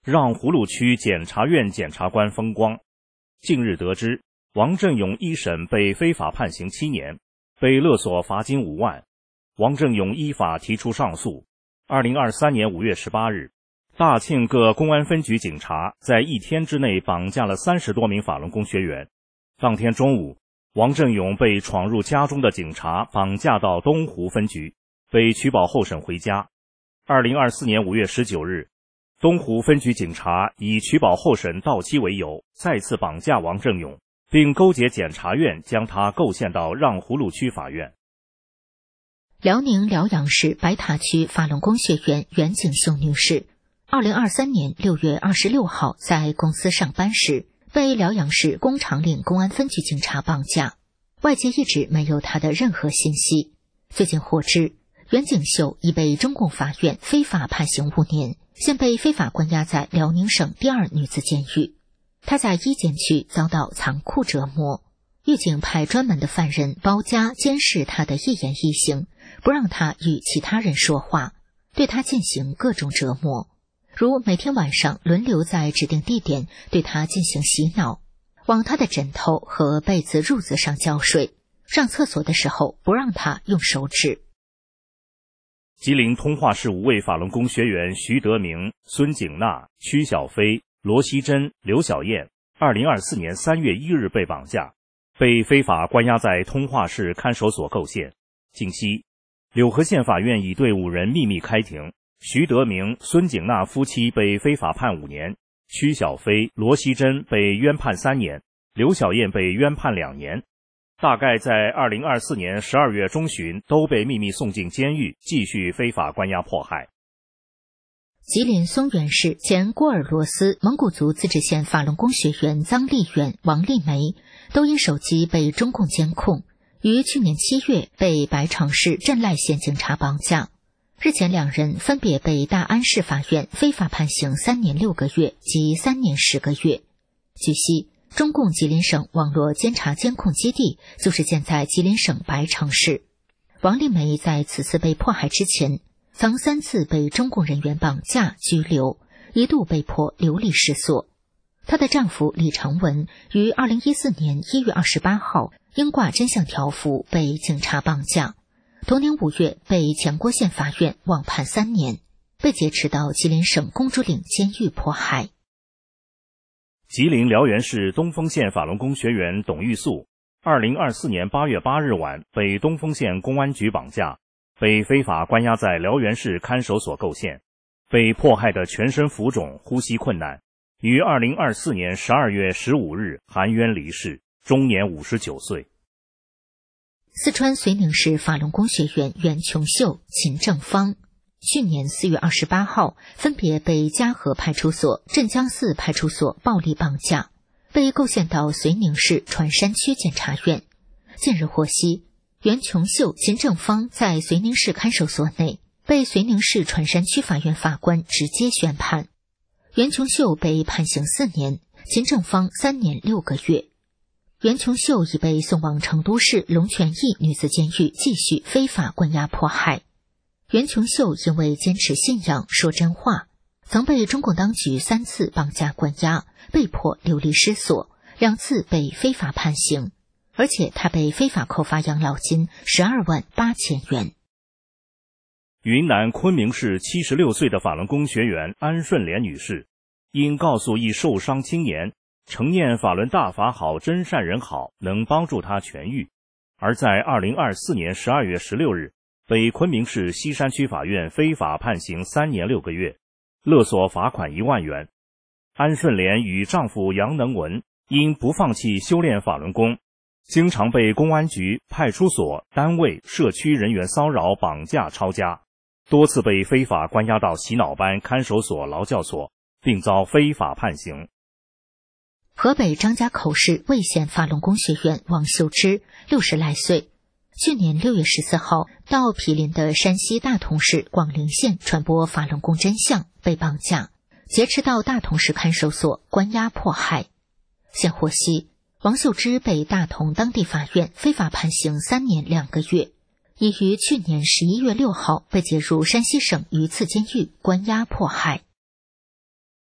让葫芦区检察院检察官风光。近日得知，王振勇一审被非法判刑7年，被勒索罚金5万。王振勇依法提出上诉。2023年5月18日，大庆各公安分局警察在1天之内绑架了30多名法轮功学员。当天中午，王振勇被闯入家中的警察绑架到东湖分局，被取保候审回家。2024年5月19日，东湖分局警察以取保候审到期为由，再次绑架王振勇，并勾结检察院将他构陷到让葫芦区法院。 辽宁辽阳市白塔区法轮功学员袁景秀女士，2023年6月26号在公司上班时，被辽阳市工厂岭公安分局警察绑架，外界一直没有她的任何信息。最近获知，袁景秀已被中共法院非法判刑5年，现被非法关押在辽宁省第2女子监狱。她在一监区遭到残酷折磨，狱警派专门的犯人包夹监视她的一言一行，不让她与其他人说话，对她进行各种折磨，如每天晚上轮流在指定地点对她进行洗脑，往她的枕头和被子褥子上浇水，上厕所的时候不让她用手指。 吉林通化市5位法轮功学员徐德明、孙景娜、曲小飞、罗希珍、刘小燕2024年3月1日被绑架，被非法关押在通化市看守所构陷。近期，柳河县法院已对5人秘密开庭，徐德明、孙景娜夫妻被非法判5年，曲小飞、罗希珍被冤判3年，刘小燕被冤判2年。大概在2024年12月中旬都被秘密送进监狱，继续非法关押迫害。 吉林松原市前郭尔罗斯蒙古族自治县法轮功学员臧丽远、王丽梅都因手机被中共监控，于去年7月被白长市镇赖县警察绑架。日前2人分别被大安市法院非法判刑3年6个月及3年10个月。据悉，中共吉林省网络监察监控基地就是建在吉林省白长市。王丽梅在此次被迫害之前，曾3次被中共人员绑架拘留，一度被迫流离失所。她的丈夫李长文于2014年1月28号因挂真相条幅被警察绑架，同年5月被前郭县法院网判3年，被劫持到吉林省公主岭监狱迫害。 吉林辽源市东丰县法轮功学员董玉素2024年8月8日晚被东丰县公安局绑架，被非法关押在辽源市看守所构陷，被迫害得全身浮肿，呼吸困难，于2024年12月15日含冤离世，终年59岁。 四川绥宁市法轮功学员袁琼秀、秦正芳去年4月28号分别被嘉禾派出所、镇江寺派出所暴力绑架，被构陷到绥宁市船山区检察院。近日获悉，袁琼秀、秦正芳在绥宁市看守所内被绥宁市船山区法院法官直接宣判。袁琼秀被判刑4年，秦正芳3年6个月。袁琼秀已被送往成都市龙泉驿女子监狱继续非法关押迫害。袁琼秀因为坚持信仰、说真话，曾被中共当局3次绑架关押，被迫流离失所，2次被非法判刑，而且他被非法扣发养老金12万8千元。 云南昆明市76岁的法轮功学员安顺莲女士，因告诉一受伤青年承念法轮大法好，真善人好，能帮助他痊愈，而在2024年12月16日被昆明市西山区法院非法判刑3年6个月，勒索罚款1万元。安顺莲与丈夫杨能文因不放弃修炼法轮功，经常被公安局、派出所、单位、社区人员骚扰、绑架、抄家，多次被非法关押到洗脑班、看守所、劳教所，并遭非法判刑。 河北张家口市魏县法轮功学员王秀芝60来岁，去年6月14号到毗邻的山西大同市广陵县传播法轮功真相，被绑架，劫持到大同市看守所关押迫害。现获悉，王秀芝被大同当地法院非法判刑3年2个月，已于去年11月6号被解入山西省榆次监狱关押迫害。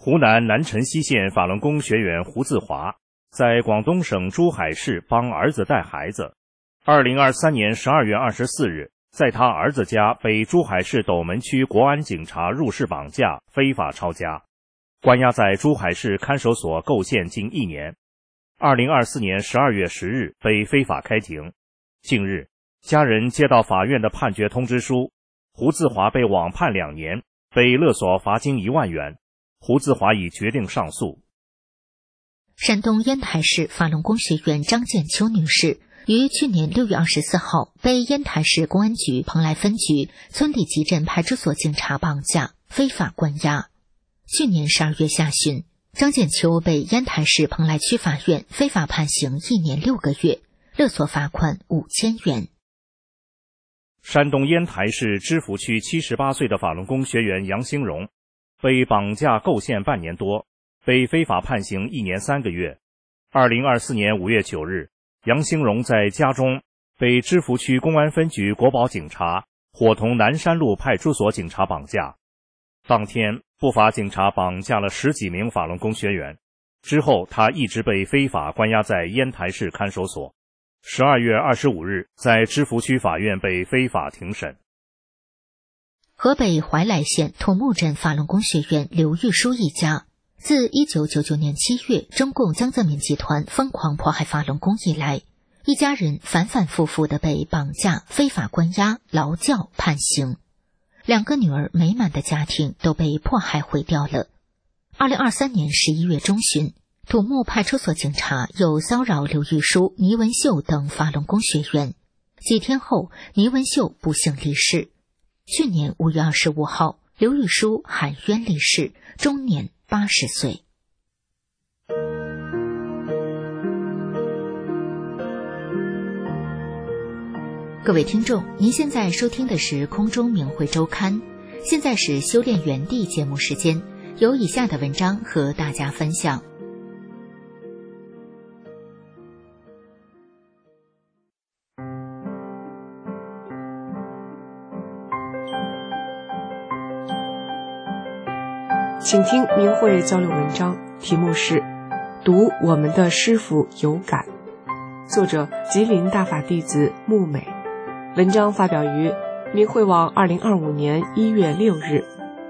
湖南南辰溪县法轮功学员胡自华在广东省珠海市帮儿子带孩子。2023年12月24日，在他儿子家被珠海市斗门区国安警察入室绑架，非法抄家，关押在珠海市看守所构陷近1年。2024年12月10日被非法开庭。近日，家人接到法院的判决通知书，胡自华被网判2年，被勒索罚金1万元。胡自华已决定上诉。 山东烟台市法轮功学员张建秋女士于去年6月24号被烟台市公安局蓬莱分局村里集镇派出所警察绑架，非法关押。去年12月下旬，张建秋被烟台市蓬莱区法院非法判刑1年6个月，勒索罚款5000元。 山东烟台市芝罘区78岁的法轮功学员杨兴荣被绑架构陷半年多，被非法判刑1年3个月。2024年5月9日，杨兴荣在家中被芝罘区公安分局国保警察伙同南山路派出所警察绑架。当天，不法警察绑架了10几名法轮功学员，之后他一直被非法关押在烟台市看守所。12月25日，在芝罘区法院被非法庭审。 河北怀来县土木镇法轮功学员刘玉书一家，自1999年7月中共江泽民集团疯狂迫害法轮功以来，一家人反反复复地被绑架、非法关押、劳教、判刑。2个女儿美满的家庭都被迫害毁掉了。2023年11月中旬，土木派出所警察又骚扰刘玉书、倪文秀等法轮功学员。几天后，倪文秀不幸离世。去年5月25号，刘玉书含冤离世，终年80岁。各位听众，您现在收听的是空中明慧周刊，现在是修炼园地节目时间，有以下的文章和大家分享。 请听明慧交流文章，题目是读我们的师父有感，作者吉林大法弟子穆美。文章发表于明慧网2025年1月6日。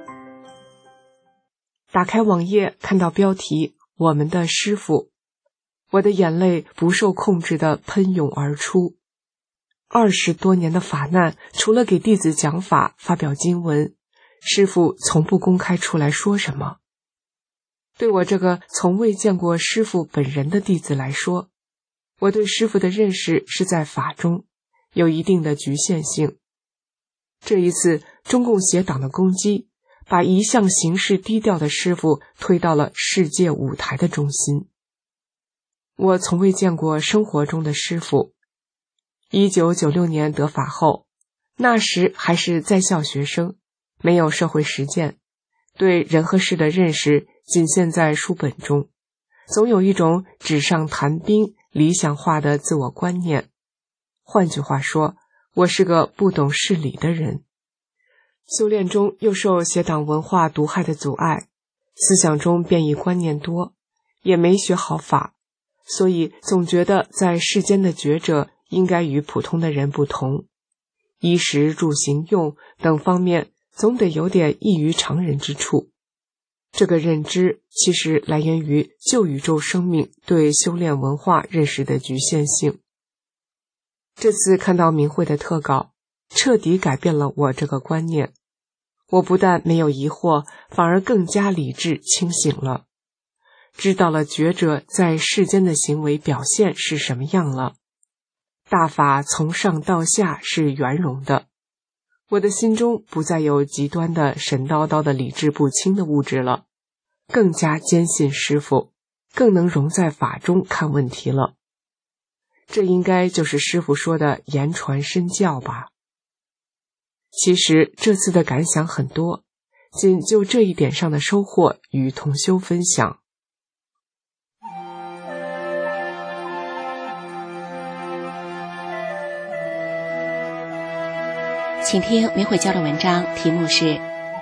打开网页，看到标题我们的师父，我的眼泪不受控制地喷涌而出。20多年的法难，除了给弟子讲法、发表经文，师父从不公开出来说什么。对我这个从未见过师父本人的弟子来说，我对师父的认识是在法中，有一定的局限性。这一次中共邪党的攻击，把一向行事低调的师父推到了世界舞台的中心。我从未见过生活中的师父。1996年得法后，那时还是在校学生，没有社会实践，对人和事的认识仅限在书本中，总有一种纸上谈兵、理想化的自我观念。换句话说，我是个不懂事理的人。修炼中又受邪党文化毒害的阻碍，思想中变异观念多，也没学好法，所以总觉得在世间的觉者应该与普通的人不同，衣食住行用等方面总得有点异于常人之处。这个认知其实来源于旧宇宙生命对修炼文化认识的局限性。这次看到明慧的特稿，彻底改变了我这个观念。我不但没有疑惑，反而更加理智清醒了，知道了觉者在世间的行为表现是什么样了。大法从上到下是圆融的，我的心中不再有极端的神叨叨的理智不清的物质了，更加坚信师父，更能融在法中看问题了。这应该就是师父说的言传身教吧。其实这次的感想很多，仅就这一点上的收获与同修分享。 请听明慧交流文章，题目是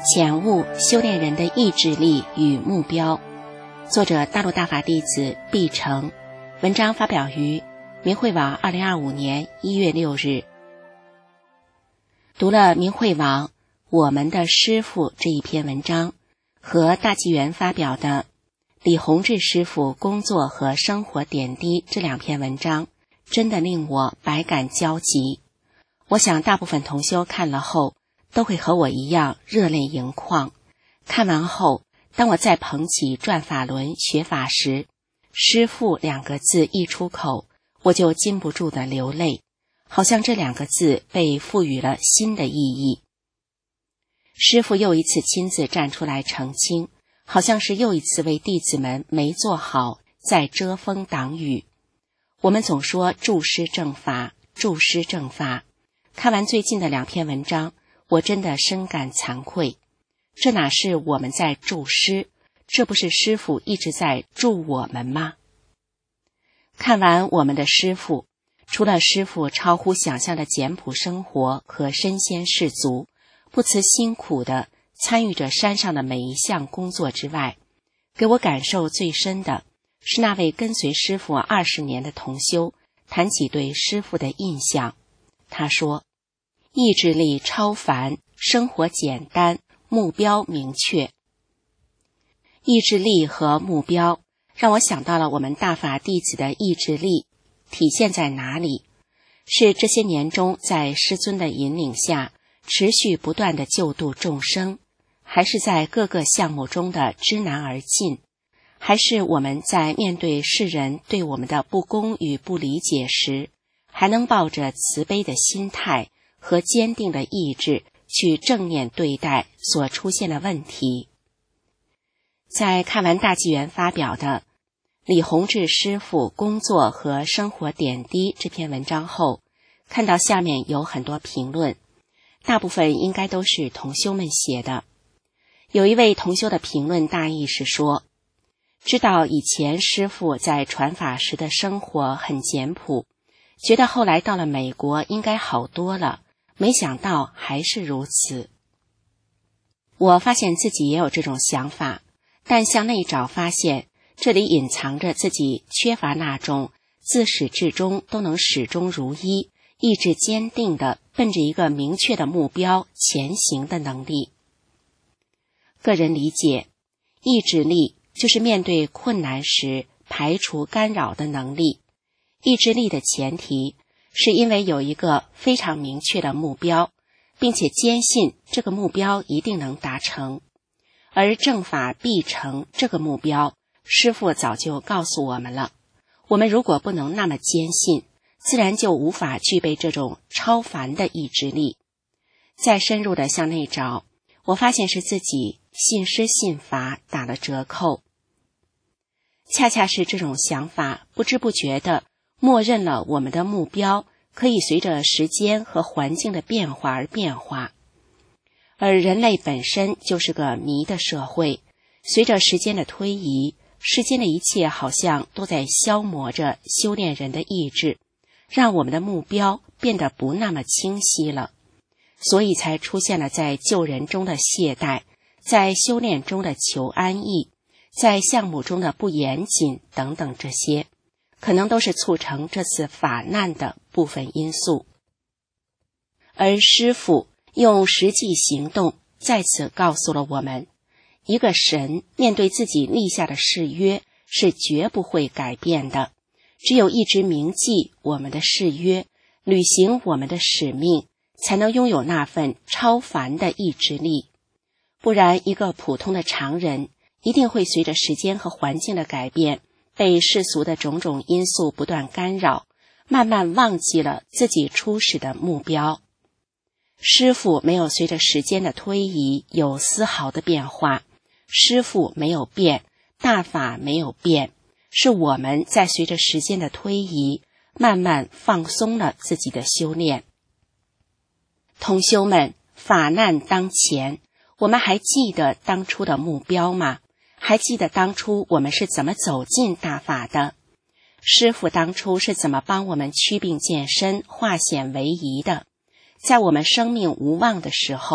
浅悟修炼人的意志力与目标，作者大陆大法弟子毕成，文章发表于明慧网2025年1月6日。读了明慧网我们的师父这一篇文章和大纪元发表的李洪志师父工作和生活点滴这2篇文章，真的令我百感交集。我想大部分同修看了后都会和我一样热泪盈眶。看完后，当我再捧起转法轮学法时，师父2个字一出口，我就禁不住的流泪，好像这2个字被赋予了新的意义。师父又一次亲自站出来澄清，好像是又一次为弟子们没做好在遮风挡雨。我们总说助师正法，助师正法，看完最近的2篇文章，我真的深感惭愧。这哪是我们在助师，这不是师父一直在助我们吗？看完我们的师父，除了师父超乎想象的简朴生活和身先士卒，不辞辛苦地参与着山上的每一项工作之外，给我感受最深的是那位跟随师父20年的同修谈起对师父的印象。他说，意志力超凡，生活简单，目标明确。意志力和目标让我想到了我们大法弟子的意志力体现在哪里？是这些年中在师尊的引领下持续不断的救度众生，还是在各个项目中的知难而进，还是我们在面对世人对我们的不公与不理解时，还能抱着慈悲的心态和坚定的意志去正面对待所出现的问题。在看完大纪元发表的李洪志师父工作和生活点滴这篇文章后，看到下面有很多评论，大部分应该都是同修们写的。有一位同修的评论大意是说，知道以前师父在传法时的生活很简朴，觉得后来到了美国应该好多了，没想到还是如此。我发现自己也有这种想法，但向内找发现，这里隐藏着自己缺乏那种自始至终都能始终如一、意志坚定地奔着一个明确的目标前行的能力。个人理解，意志力就是面对困难时排除干扰的能力。意志力的前提是因为有一个非常明确的目标，并且坚信这个目标一定能达成。而正法必成这个目标，师父早就告诉我们了。我们如果不能那么坚信，自然就无法具备这种超凡的意志力。再深入的向内找，我发现是自己信师信法打了折扣。恰恰是这种想法不知不觉地默认了我们的目标可以随着时间和环境的变化而变化。而人类本身就是个迷的社会，随着时间的推移，世间的一切好像都在消磨着修炼人的意志，让我们的目标变得不那么清晰了，所以才出现了在救人中的懈怠，在修炼中的求安逸，在项目中的不严谨等等，这些可能都是促成这次法难的部分因素。而师父用实际行动再次告诉了我们，一个神面对自己立下的誓约是绝不会改变的，只有一直铭记我们的誓约，履行我们的使命，才能拥有那份超凡的意志力。不然一个普通的常人一定会随着时间和环境的改变，被世俗的种种因素不断干扰，慢慢忘记了自己初始的目标。师父没有随着时间的推移有丝毫的变化，师父没有变，大法没有变，是我们在随着时间的推移慢慢放松了自己的修炼。同修们，法难当前，我们还记得当初的目标吗？还记得当初我们是怎么走进大法的？师父当初是怎么帮我们祛病健身、化险为夷的？在我们生命无望的时候，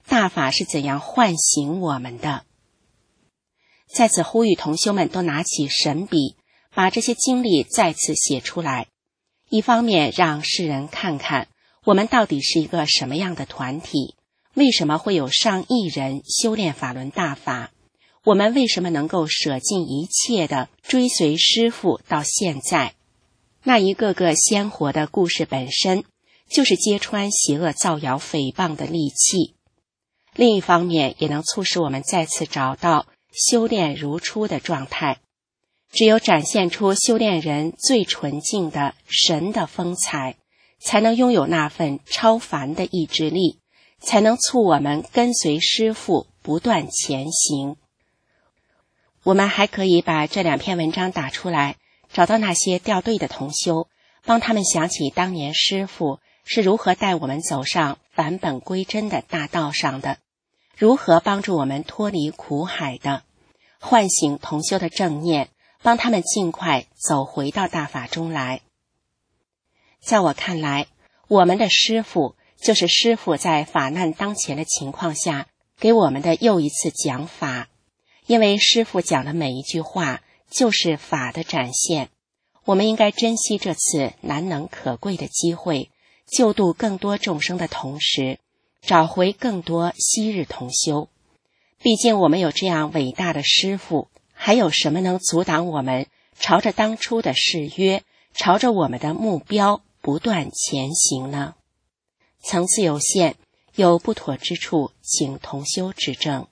大法是怎样唤醒我们的。在此呼吁同修们都拿起神笔，把这些经历再次写出来，一方面让世人看看我们到底是一个什么样的团体，为什么会有上亿人修炼法轮大法，我们为什么能够舍尽一切的追随师父到现在。那一个个鲜活的故事本身就是揭穿邪恶造谣诽谤的利器，另一方面也能促使我们再次找到修炼如初的状态。只有展现出修炼人最纯净的神的风采，才能拥有那份超凡的意志力，才能促我们跟随师父不断前行。我们还可以把这2篇文章打出来，找到那些掉队的同修，帮他们想起当年师父是如何带我们走上返本归真的大道上的，如何帮助我们脱离苦海的，唤醒同修的正念，帮他们尽快走回到大法中来。在我看来，我们的师父就是师父在法难当前的情况下给我们的又一次讲法，因为师父讲的每一句话就是法的展现，我们应该珍惜这次难能可贵的机会，救度更多众生的同时，找回更多昔日同修。毕竟我们有这样伟大的师父，还有什么能阻挡我们朝着当初的誓约，朝着我们的目标不断前行呢？层次有限，有不妥之处，请同修指正。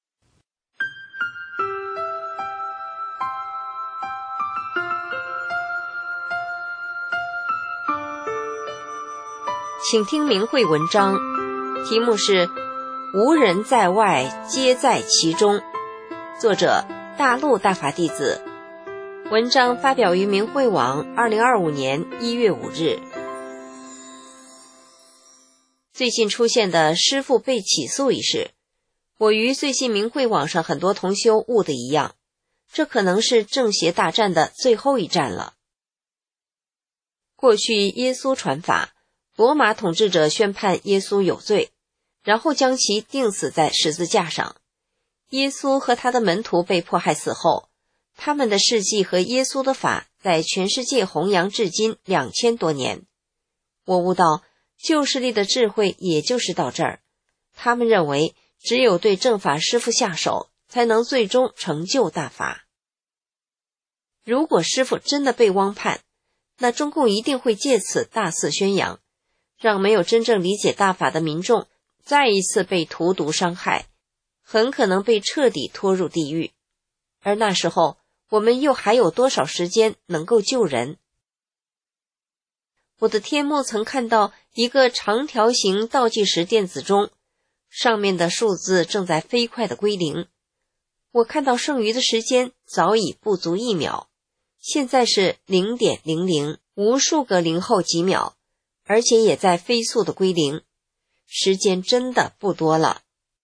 请听明慧文章，题目是无人在外，皆在其中，作者大陆大法弟子。文章发表于明慧网2025年1月5日。最近出现的师父被起诉一事，我与最近明慧网上很多同修悟的一样，这可能是正邪大战的最后一战了。过去耶稣传法，罗马统治者宣判耶稣有罪，然后将其钉死在十字架上。耶稣和他的门徒被迫害死后，他们的事迹和耶稣的法在全世界弘扬至今2000多年。我悟到旧势力的智慧也就是到这儿，他们认为只有对正法师父下手，才能最终成就大法。如果师父真的被汪判，那中共一定会借此大肆宣扬，让没有真正理解大法的民众再一次被荼毒伤害，很可能被彻底拖入地狱。而那时候我们又还有多少时间能够救人？我的天幕曾看到一个长条形倒计时电子钟，上面的数字正在飞快地归零。我看到剩余的时间早已不足1秒，现在是 0.00， 无数个零后几秒，而且也在飞速的归零，时间真的不多了。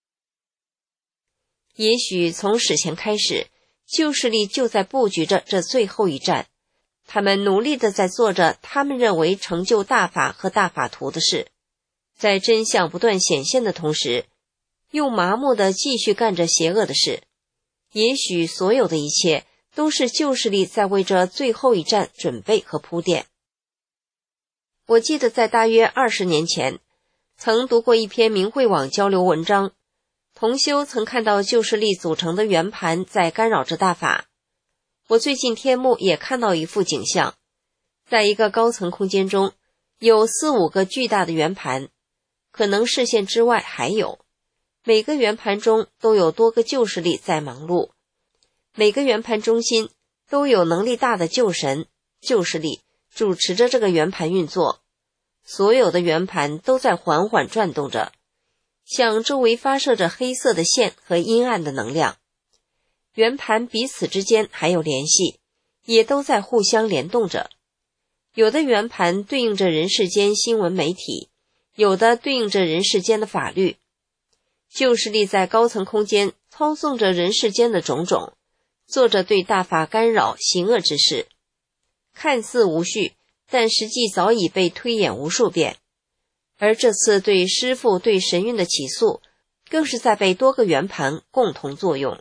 也许从史前开始，旧势力就在布局着这最后一战，他们努力地在做着他们认为成就大法和大法图的事，在真相不断显现的同时，又麻木地继续干着邪恶的事。也许所有的一切都是旧势力在为这最后一战准备和铺垫。我记得在大约20年前，曾读过一篇明慧网交流文章，同修曾看到旧势力组成的圆盘在干扰着大法。我最近天幕也看到一幅景象，在一个高层空间中，有4、5个巨大的圆盘，可能视线之外还有，每个圆盘中都有多个旧势力在忙碌，每个圆盘中心都有能力大的旧神、旧势力主持着这个圆盘运作，所有的圆盘都在缓缓转动着，向周围发射着黑色的线和阴暗的能量。圆盘彼此之间还有联系，也都在互相联动着。有的圆盘对应着人世间新闻媒体，有的对应着人世间的法律。旧势力在高层空间操纵着人世间的种种，做着对大法干扰行恶之事，看似无序，但实际早已被推演无数遍。而这次对师父对神韵的起诉， 更是在被多个圆盘共同作用。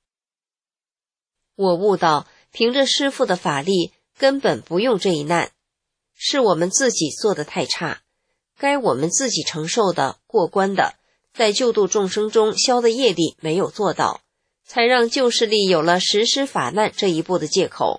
我悟到，凭着师父的法力，根本不用这一难，是我们自己做得太差，该我们自己承受的、过关的，在救度众生中消的业力没有做到，才让旧势力有了实施法难这一步的借口。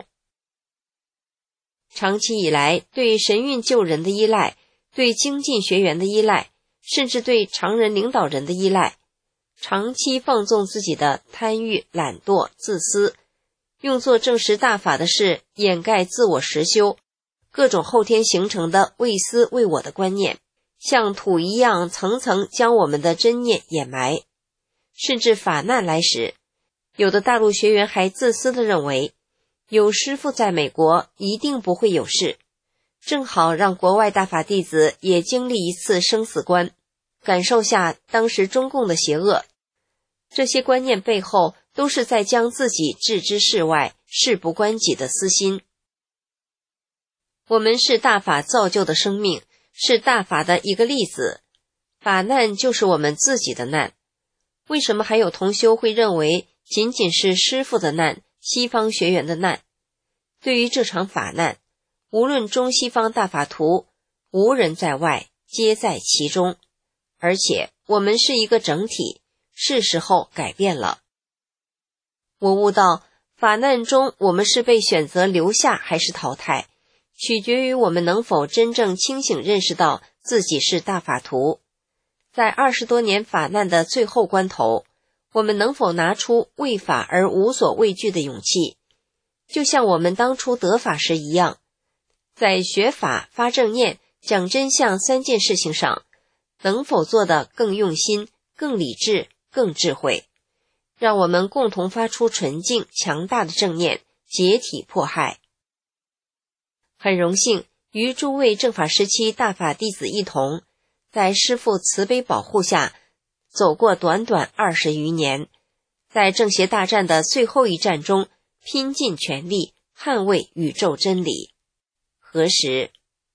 长期以来，对神运救人的依赖，对精进学员的依赖，甚至对常人领导人的依赖，长期放纵自己的贪欲、懒惰、自私，用作证实大法的事掩盖自我实修，各种后天形成的为私为我的观念，像土一样层层将我们的真念掩埋。甚至法难来时，有的大陆学员还自私地认为，有师父在美国一定不会有事，正好让国外大法弟子也经历一次生死关，感受下当时中共的邪恶。这些观念背后都是在将自己置之事外，事不关己的私心。我们是大法造就的生命，是大法的一个例子，法难就是我们自己的难。为什么还有同修会认为仅仅是师父的难，西方学员的难？对于这场法难，无论中西方大法徒，无人在外，皆在其中。而且我们是一个整体，是时候改变了。我悟到，法难中我们是被选择留下还是淘汰，取决于我们能否真正清醒认识到自己是大法徒。在20多年法难的最后关头，我们能否拿出为法而无所畏惧的勇气，就像我们当初得法时一样，在学法、发正念、讲真相3件事情上，能否做得更用心、更理智、更智慧，让我们共同发出纯净强大的正念，解体迫害。很荣幸与诸位正法时期大法弟子一同，在师父慈悲保护下，走过短短20余年，在正邪大战的最后一战中，拼尽全力捍卫宇宙真理。何时？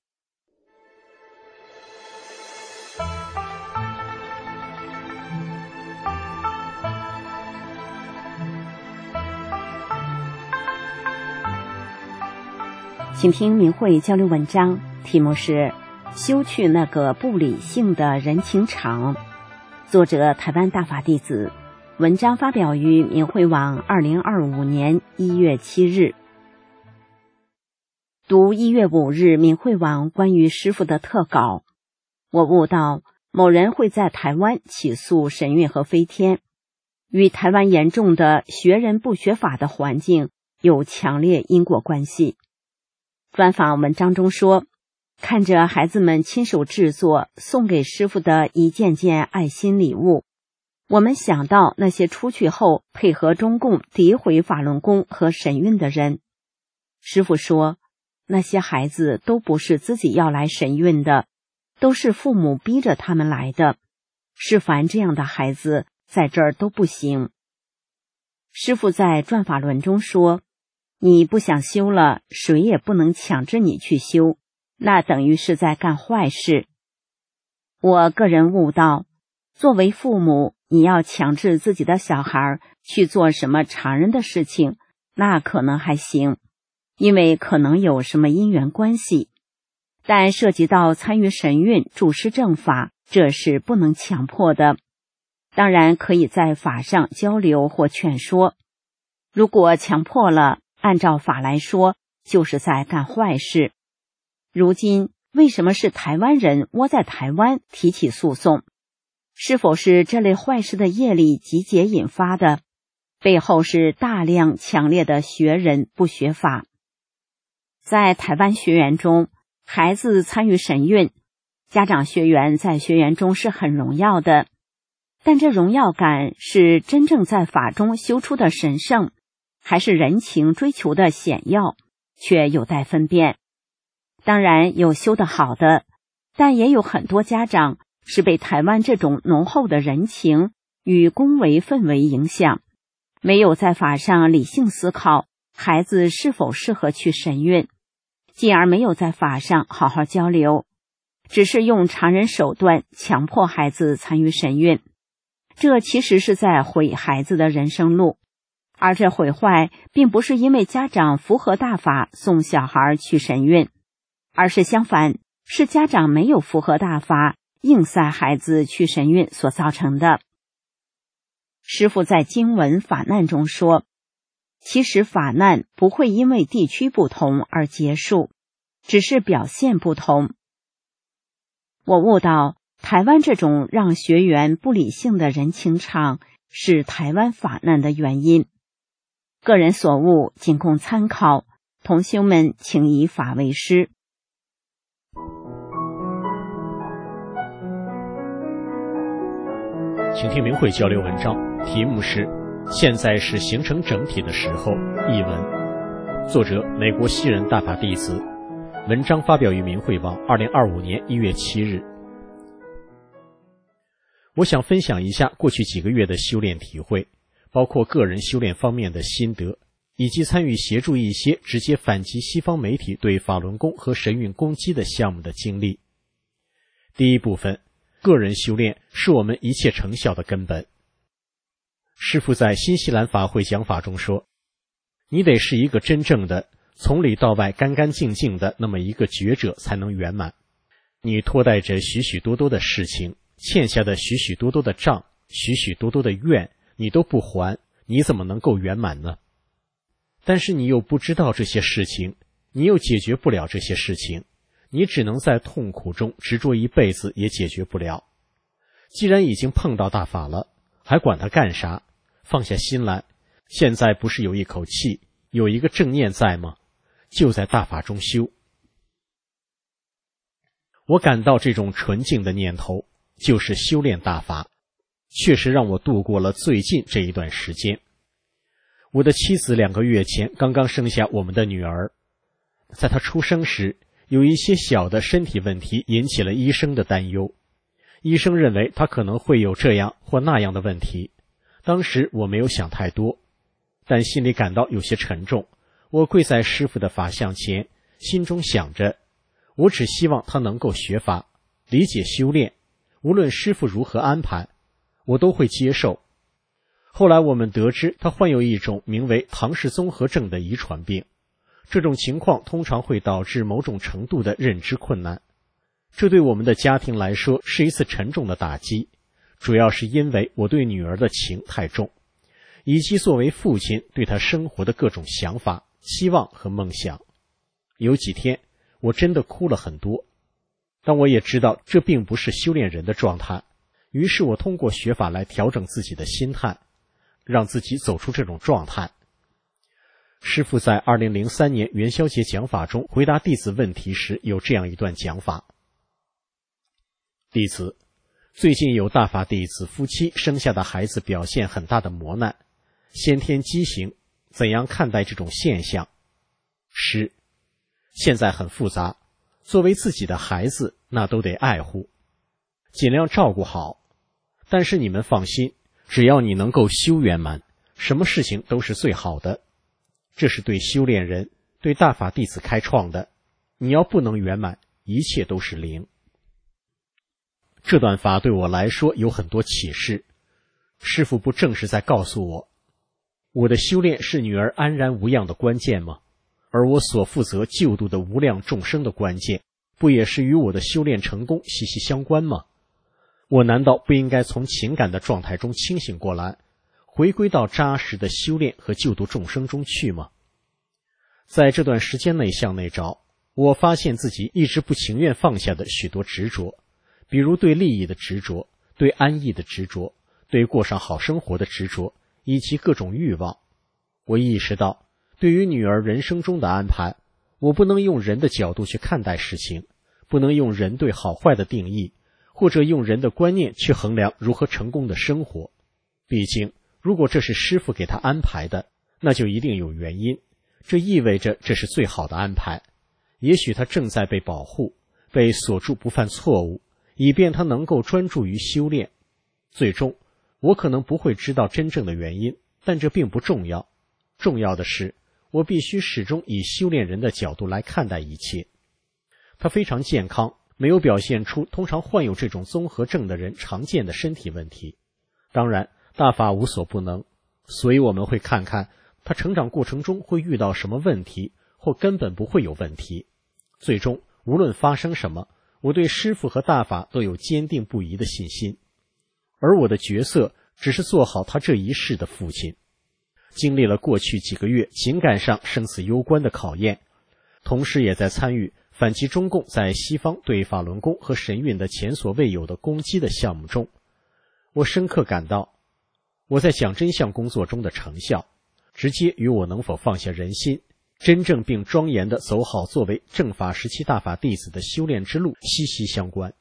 请听明慧交流文章，题目是修去那个不理性的人情场，作者台湾大法弟子，文章发表于明慧网2025年1月7日。读1月5日明慧网关于师父的特稿，我悟到某人会在台湾起诉神韵和飞天，与台湾严重的学人不学法的环境有强烈因果关系。专访文章中说，看着孩子们亲手制作送给师父的一件件爱心礼物，我们想到那些出去后配合中共诋毁法轮功和神韵的人。师父说，那些孩子都不是自己要来神韵的，都是父母逼着他们来的，是凡这样的孩子在这儿都不行。师父在转法轮中说，你不想修了，谁也不能强制你去修，那等于是在干坏事。我个人悟到，作为父母，你要强制自己的小孩去做什么常人的事情，那可能还行，因为可能有什么因缘关系。但涉及到参与神韵、主持正法，这是不能强迫的。当然可以在法上交流或劝说。如果强迫了，按照法来说，就是在干坏事。如今为什么是台湾人窝在台湾提起诉讼？是否是这类坏事的业力集结引发的？背后是大量强烈的学人不学法。在台湾学员中，孩子参与神韵，家长学员在学员中是很荣耀的，但这荣耀感是真正在法中修出的神圣，还是人情追求的显耀，却有待分辨。当然有修得好的，但也有很多家长是被台湾这种浓厚的人情与恭维氛围影响，没有在法上理性思考孩子是否适合去神韵，进而没有在法上好好交流，只是用常人手段强迫孩子参与神韵。 这其实是在毁孩子的人生路。而这毁坏并不是因为家长符合大法送小孩去神韵，而是相反，是家长没有符合大法硬塞孩子去神韵所造成的。师父在经文法难中说，其实法难不会因为地区不同而结束，只是表现不同。我悟到台湾这种让学员不理性的人情场是台湾法难的原因。个人所悟仅供参考，同修们请以法为师。 请听明慧交流文章，题目是现在是形成整体的时候，译文，作者美国西人大法弟子，文章发表于明慧网2025年1月7日。我想分享一下过去几个月的修炼体会，包括个人修炼方面的心得，以及参与协助一些直接反击西方媒体对法轮功和神韵攻击的项目的经历。第一部分，个人修炼是我们一切成效的根本。师父在新西兰法会讲法中说，你得是一个真正的从里到外干干净净的那么一个觉者才能圆满。你拖带着许许多多的事情，欠下的许许多多的账，许许多多的怨，你都不还，你怎么能够圆满呢？但是你又不知道这些事情，你又解决不了这些事情，你只能在痛苦中执着一辈子也解决不了。既然已经碰到大法了，还管它干啥？放下心来，现在不是有一口气，有一个正念在吗？就在大法中修。我感到这种纯净的念头就是修炼大法，确实让我度过了最近这一段时间。我的妻子2个月前刚刚生下我们的女儿，在她出生时，有一些小的身体问题引起了医生的担忧。医生认为她可能会有这样或那样的问题。当时我没有想太多，但心里感到有些沉重。我跪在师父的法像前，心中想着，我只希望她能够学法，理解修炼，无论师父如何安排，我都会接受。后来我们得知她患有一种名为唐氏综合症的遗传病，这种情况通常会导致某种程度的认知困难。这对我们的家庭来说是一次沉重的打击，主要是因为我对女儿的情太重，以及作为父亲对她生活的各种想法、期望和梦想。有几天我真的哭了很多，但我也知道这并不是修炼人的状态，于是我通过学法来调整自己的心态，让自己走出这种状态。师父在2003年元宵节讲法中回答弟子问题时有这样一段讲法：弟子，最近有大法弟子夫妻生下的孩子表现很大的磨难，先天畸形，怎样看待这种现象？师，现在很复杂，作为自己的孩子，那都得爱护，尽量照顾好。但是你们放心，只要你能够修圆满，什么事情都是最好的。这是对修炼人、对大法弟子开创的。你要不能圆满，一切都是零。这段法对我来说有很多启示。师父不正是在告诉我，我的修炼是女儿安然无恙的关键吗？而我所负责救度的无量众生的关键，不也是与我的修炼成功息息相关吗？我难道不应该从情感的状态中清醒过来，回归到扎实的修炼和救度众生中去吗？在这段时间内向内找，我发现自己一直不情愿放下的许多执着，比如对利益的执着，对安逸的执着，对过上好生活的执着，以及各种欲望。我意识到，对于女儿人生中的安排，我不能用人的角度去看待事情，不能用人对好坏的定义，或者用人的观念去衡量如何成功的生活。毕竟，如果这是师父给他安排的，那就一定有原因，这意味着这是最好的安排。也许他正在被保护，被锁住不犯错误，以便他能够专注于修炼。最终，我可能不会知道真正的原因，但这并不重要。重要的是，我必须始终以修炼人的角度来看待一切。他非常健康，没有表现出通常患有这种综合症的人常见的身体问题。 当然，大法无所不能，所以我们会看看他成长过程中会遇到什么问题，或根本不会有问题。最终，无论发生什么，我对师父和大法都有坚定不移的信心。而我的角色只是做好他这一世的父亲，经历了过去几个月情感上生死攸关的考验，同时也在参与反击中共在西方对法轮功和神韵的前所未有的攻击的项目中。我深刻感到我在讲真相工作中的成效，直接与我能否放下人心，真正并庄严地走好作为正法时期大法弟子的修炼之路息息相关。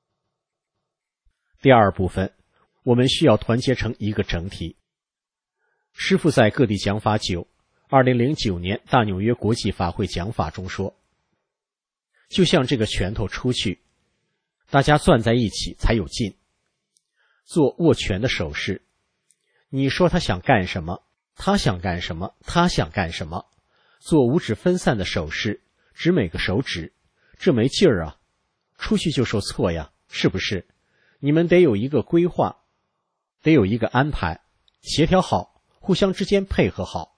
第二部分，我们需要团结成一个整体。师父在各地讲法久，2009年大纽约国际法会讲法中说，就像这个拳头出去，大家攥在一起才有劲。做握拳的手势，你说他想干什么，他想干什么，他想干什么。做五指分散的手势，指每个手指，这没劲儿啊，出去就受挫呀，是不是？你们得有一个规划，得有一个安排，协调好，互相之间配合好。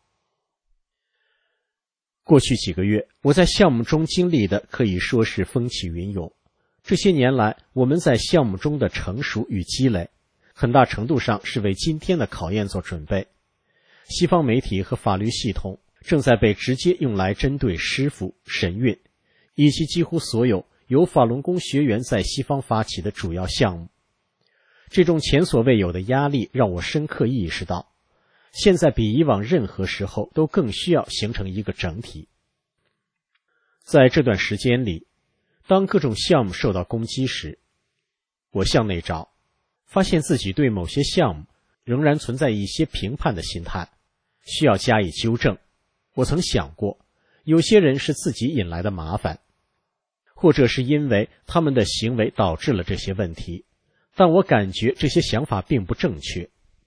过去几个月，我在项目中经历的可以说是风起云涌。这些年来，我们在项目中的成熟与积累，很大程度上是为今天的考验做准备。西方媒体和法律系统正在被直接用来针对师父、神韵，以及几乎所有由法轮功学员在西方发起的主要项目。这种前所未有的压力让我深刻意识到，现在比以往任何时候都更需要形成一个整体。在这段时间里，当各种项目受到攻击时，我向内找，发现自己对某些项目仍然存在一些评判的心态，需要加以纠正。我曾想过，有些人是自己引来的麻烦，或者是因为他们的行为导致了这些问题，但我感觉这些想法并不正确。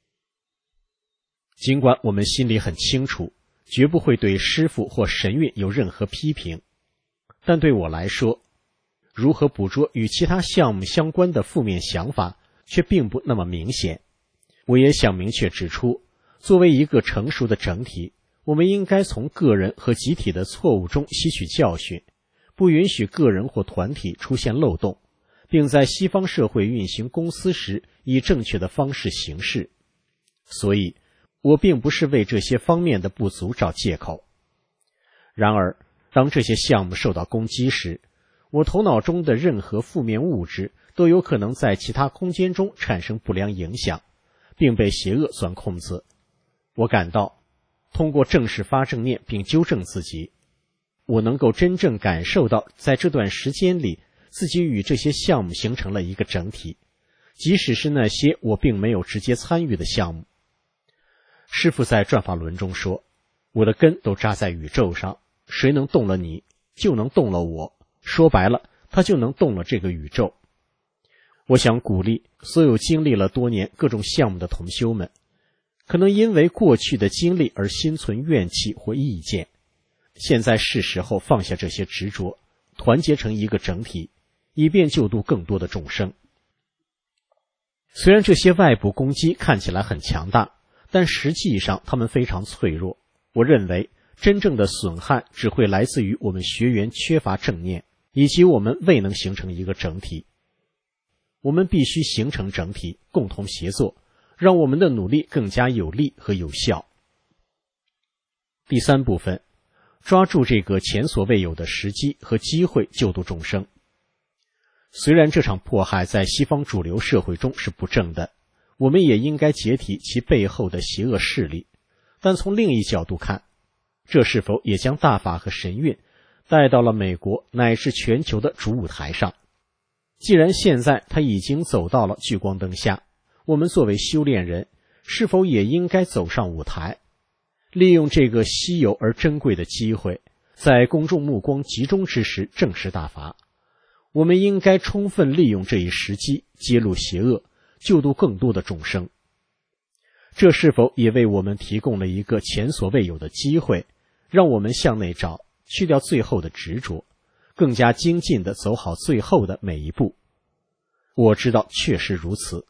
尽管我们心里很清楚，绝不会对师父或神韵有任何批评，但对我来说，如何捕捉与其他项目相关的负面想法却并不那么明显。我也想明确指出，作为一个成熟的整体，我们应该从个人和集体的错误中吸取教训，不允许个人或团体出现漏洞，并在西方社会运行公司时以正确的方式行事。所以，我并不是为这些方面的不足找借口。然而，当这些项目受到攻击时，我头脑中的任何负面物质都有可能在其他空间中产生不良影响，并被邪恶钻空子。我感到，通过正式发正念并纠正自己，我能够真正感受到在这段时间里自己与这些项目形成了一个整体，即使是那些我并没有直接参与的项目。师父在转法轮中说，我的根都扎在宇宙上，谁能动了你，就能动了我，说白了，他就能动了这个宇宙。我想鼓励所有经历了多年各种项目的同修们，可能因为过去的经历而心存怨气或意见，现在是时候放下这些执着，团结成一个整体，以便救度更多的众生。虽然这些外部攻击看起来很强大，但实际上他们非常脆弱。我认为真正的损害只会来自于我们学员缺乏正念，以及我们未能形成一个整体。我们必须形成整体，共同协作，让我们的努力更加有力和有效。第三部分，抓住这个前所未有的时机和机会救度众生。虽然这场迫害在西方主流社会中是不正的，我们也应该解体其背后的邪恶势力，但从另一角度看，这是否也将大法和神韵带到了美国乃至全球的主舞台上？既然现在他已经走到了聚光灯下，我们作为修炼人，是否也应该走上舞台，利用这个稀有而珍贵的机会，在公众目光集中之时正视大法？我们应该充分利用这一时机，揭露邪恶，救度更多的众生。这是否也为我们提供了一个前所未有的机会，让我们向内找，去掉最后的执着，更加精进地走好最后的每一步？我知道确实如此，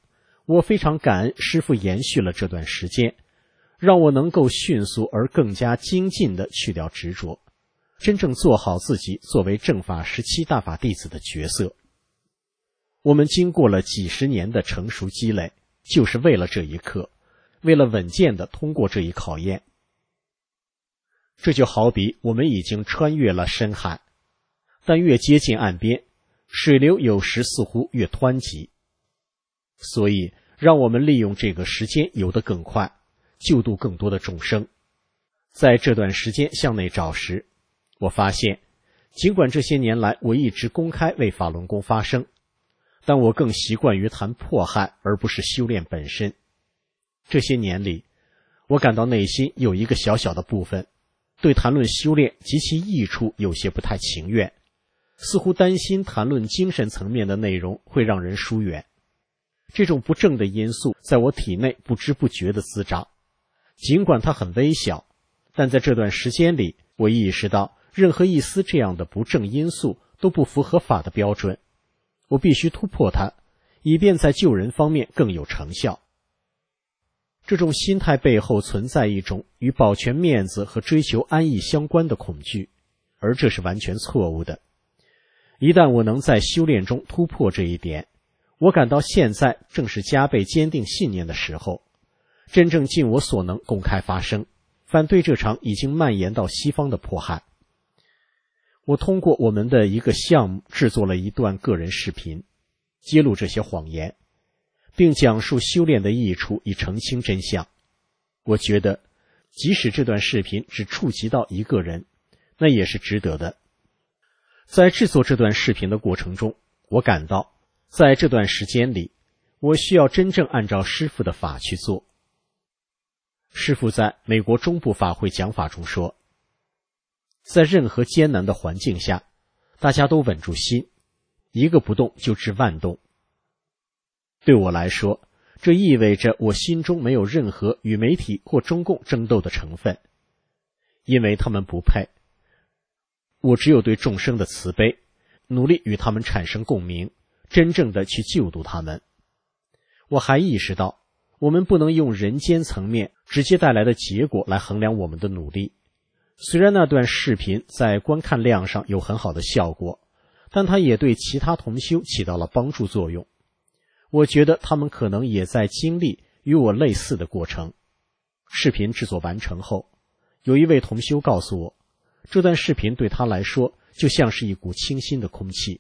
我非常感恩师父延续了这段时间，让我能够迅速而更加精进地去掉执着，真正做好自己作为正法时期大法弟子的角色。我们经过了几十年的成熟积累，就是为了这一刻，为了稳健地通过这一考验。这就好比我们已经穿越了深海，但越接近岸边，水流有时似乎越湍急。所以让我们利用这个时间游得更快，救度更多的众生。在这段时间向内找时，我发现尽管这些年来我一直公开为法轮功发声，但我更习惯于谈迫害而不是修炼本身。这些年里，我感到内心有一个小小的部分对谈论修炼及其益处有些不太情愿，似乎担心谈论精神层面的内容会让人疏远。这种不正的因素在我体内不知不觉地滋长，尽管它很微小，但在这段时间里，我意识到任何一丝这样的不正因素都不符合法的标准，我必须突破它，以便在救人方面更有成效。这种心态背后存在一种与保全面子和追求安逸相关的恐惧，而这是完全错误的。一旦我能在修炼中突破这一点，我感到现在正是加倍坚定信念的时候，真正尽我所能公开发声，反对这场已经蔓延到西方的迫害。我通过我们的一个项目制作了一段个人视频，揭露这些谎言，并讲述修炼的益处以澄清真相。我觉得即使这段视频只触及到一个人，那也是值得的。在制作这段视频的过程中，我感到在这段时间里，我需要真正按照师父的法去做。师父在美国中部法会讲法中说，在任何艰难的环境下，大家都稳住心，一个不动就治万动。对我来说，这意味着我心中没有任何与媒体或中共争斗的成分，因为他们不配。我只有对众生的慈悲，努力与他们产生共鸣，真正的去救度他们。我还意识到，我们不能用人间层面直接带来的结果来衡量我们的努力。虽然那段视频在观看量上有很好的效果，但它也对其他同修起到了帮助作用。我觉得他们可能也在经历与我类似的过程。视频制作完成后，有一位同修告诉我，这段视频对他来说就像是一股清新的空气。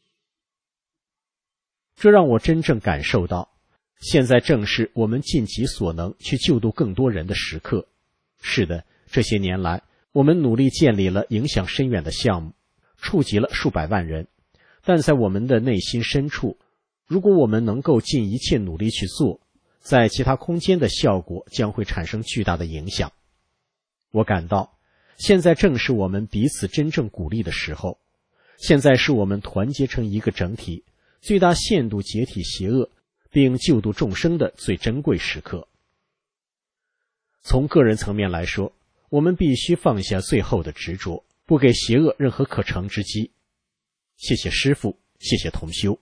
这让我真正感受到，现在正是我们尽己所能去救度更多人的时刻。是的，这些年来，我们努力建立了影响深远的项目，触及了数百万人。但在我们的内心深处，如果我们能够尽一切努力去做，在其他空间的效果将会产生巨大的影响。我感到，现在正是我们彼此真正鼓励的时候，现在是我们团结成一个整体，最大限度解体邪恶，并救度众生的最珍贵时刻。从个人层面来说，我们必须放下最后的执着，不给邪恶任何可乘之机。谢谢师父，谢谢同修。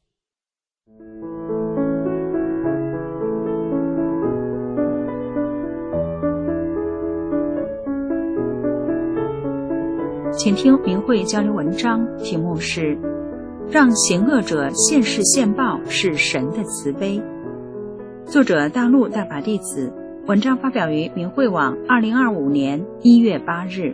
请听明慧交流文章，题目是让行恶者现世现报是神的慈悲。作者大陆大法弟子，文章发表于明慧网2025年1月8日。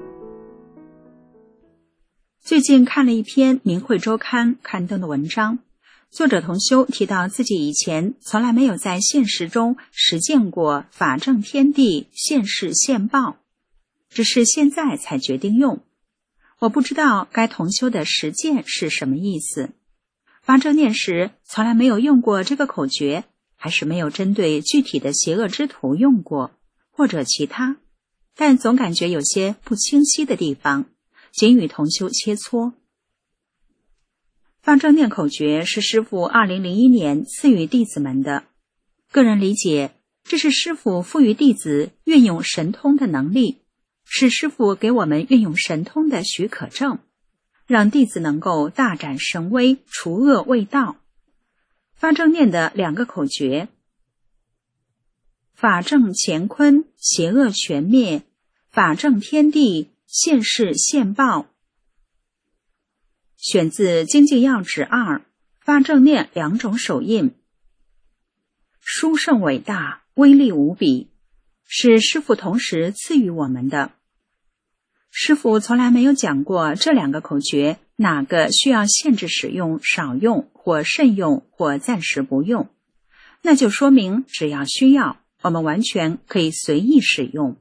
最近看了一篇明慧周刊刊登的文章，作者同修提到自己以前从来没有在现实中实践过法正天地现世现报，只是现在才决定用。我不知道该同修的实践是什么意思。发正念时从来没有用过这个口诀，还是没有针对具体的邪恶之徒用过，或者其他，但总感觉有些不清晰的地方，仅与同修切磋。发正念口诀是师父2001年赐予弟子们的，个人理解，这是师父赋予弟子运用神通的能力，是师父给我们运用神通的许可证，让弟子能够大展神威，除恶卫道。 发正念的2个口诀：法正乾坤，邪恶全灭；法正天地，现世现报。选自《经济要旨2》，发正念2种手印。殊胜伟大，威力无比，是师父同时赐予我们的。师父从来没有讲过这2个口诀哪个需要限制使用、少用或慎用或暂时不用，那就说明只要需要，我们完全可以随意使用。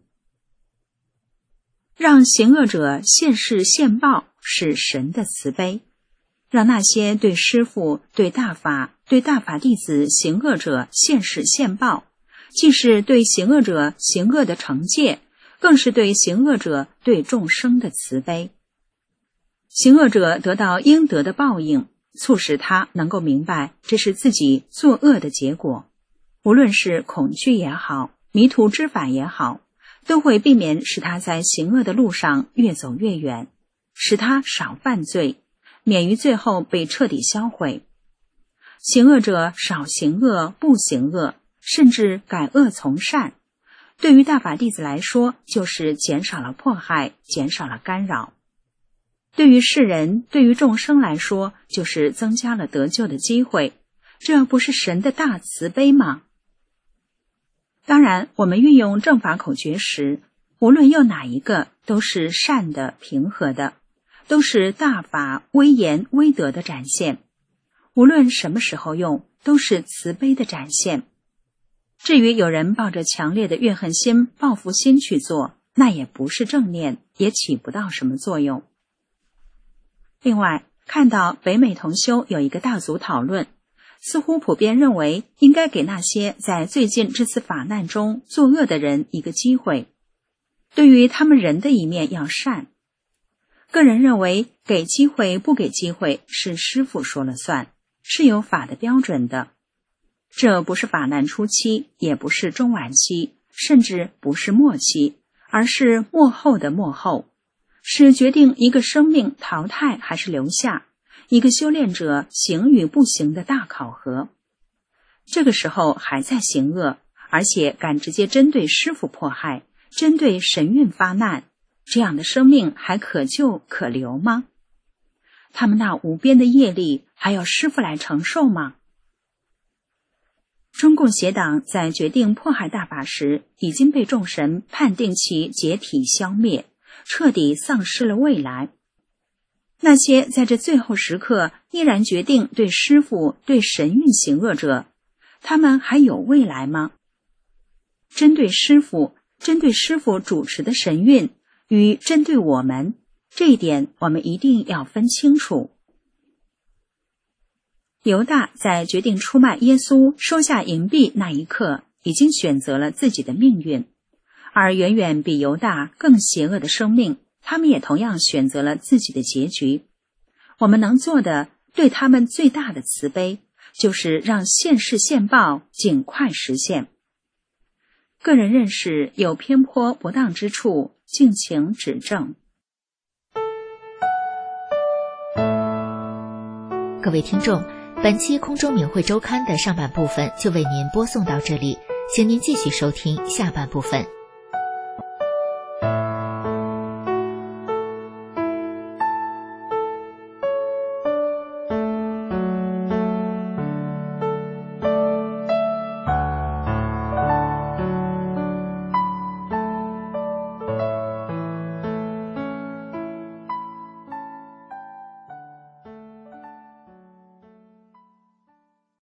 让行恶者现世现报是神的慈悲，让那些对师父、对大法弟子行恶者现世现报，既是对行恶者行恶的惩戒，更是对行恶者对众生的慈悲。行恶者得到应得的报应，促使他能够明白这是自己作恶的结果，无论是恐惧也好，迷途知返也好，都会避免使他在行恶的路上越走越远，使他少犯罪，免于最后被彻底销毁。行恶者少行恶，不行恶，甚至改恶从善，对于大法弟子来说，就是减少了迫害，减少了干扰；对于世人，对于众生来说，就是增加了得救的机会。这不是神的大慈悲吗？当然，我们运用正法口诀时，无论用哪一个，都是善的、平和的，都是大法威严威德的展现。无论什么时候用，都是慈悲的展现。至于有人抱着强烈的怨恨心、报复心去做，那也不是正念，也起不到什么作用。另外，看到北美同修有一个大组讨论，似乎普遍认为应该给那些在最近这次法难中作恶的人一个机会，对于他们人的一面要善。个人认为给机会不给机会是师父说了算，是有法的标准的。这不是法难初期，也不是中晚期，甚至不是末期，而是末后的末后，是决定一个生命淘汰还是留下，一个修炼者行与不行的大考核。这个时候还在行恶，而且敢直接针对师父迫害，针对神韵发难，这样的生命还可救可留吗？他们那无边的业力还要师父来承受吗？中共邪党在决定迫害大法时，已经被众神判定其解体消灭，彻底丧失了未来。那些在这最后时刻依然决定对师父、对神韵行恶者，他们还有未来吗？针对师父主持的神韵与针对我们，这一点我们一定要分清楚。犹大在决定出卖耶稣、收下银币那一刻，已经选择了自己的命运，而远远比犹大更邪恶的生命，他们也同样选择了自己的结局。我们能做的，对他们最大的慈悲，就是让现世现报尽快实现。个人认识有偏颇不当之处，敬请指正。 各位听众，本期空中明慧周刊的上半部分就为您播送到这里，请您继续收听下半部分。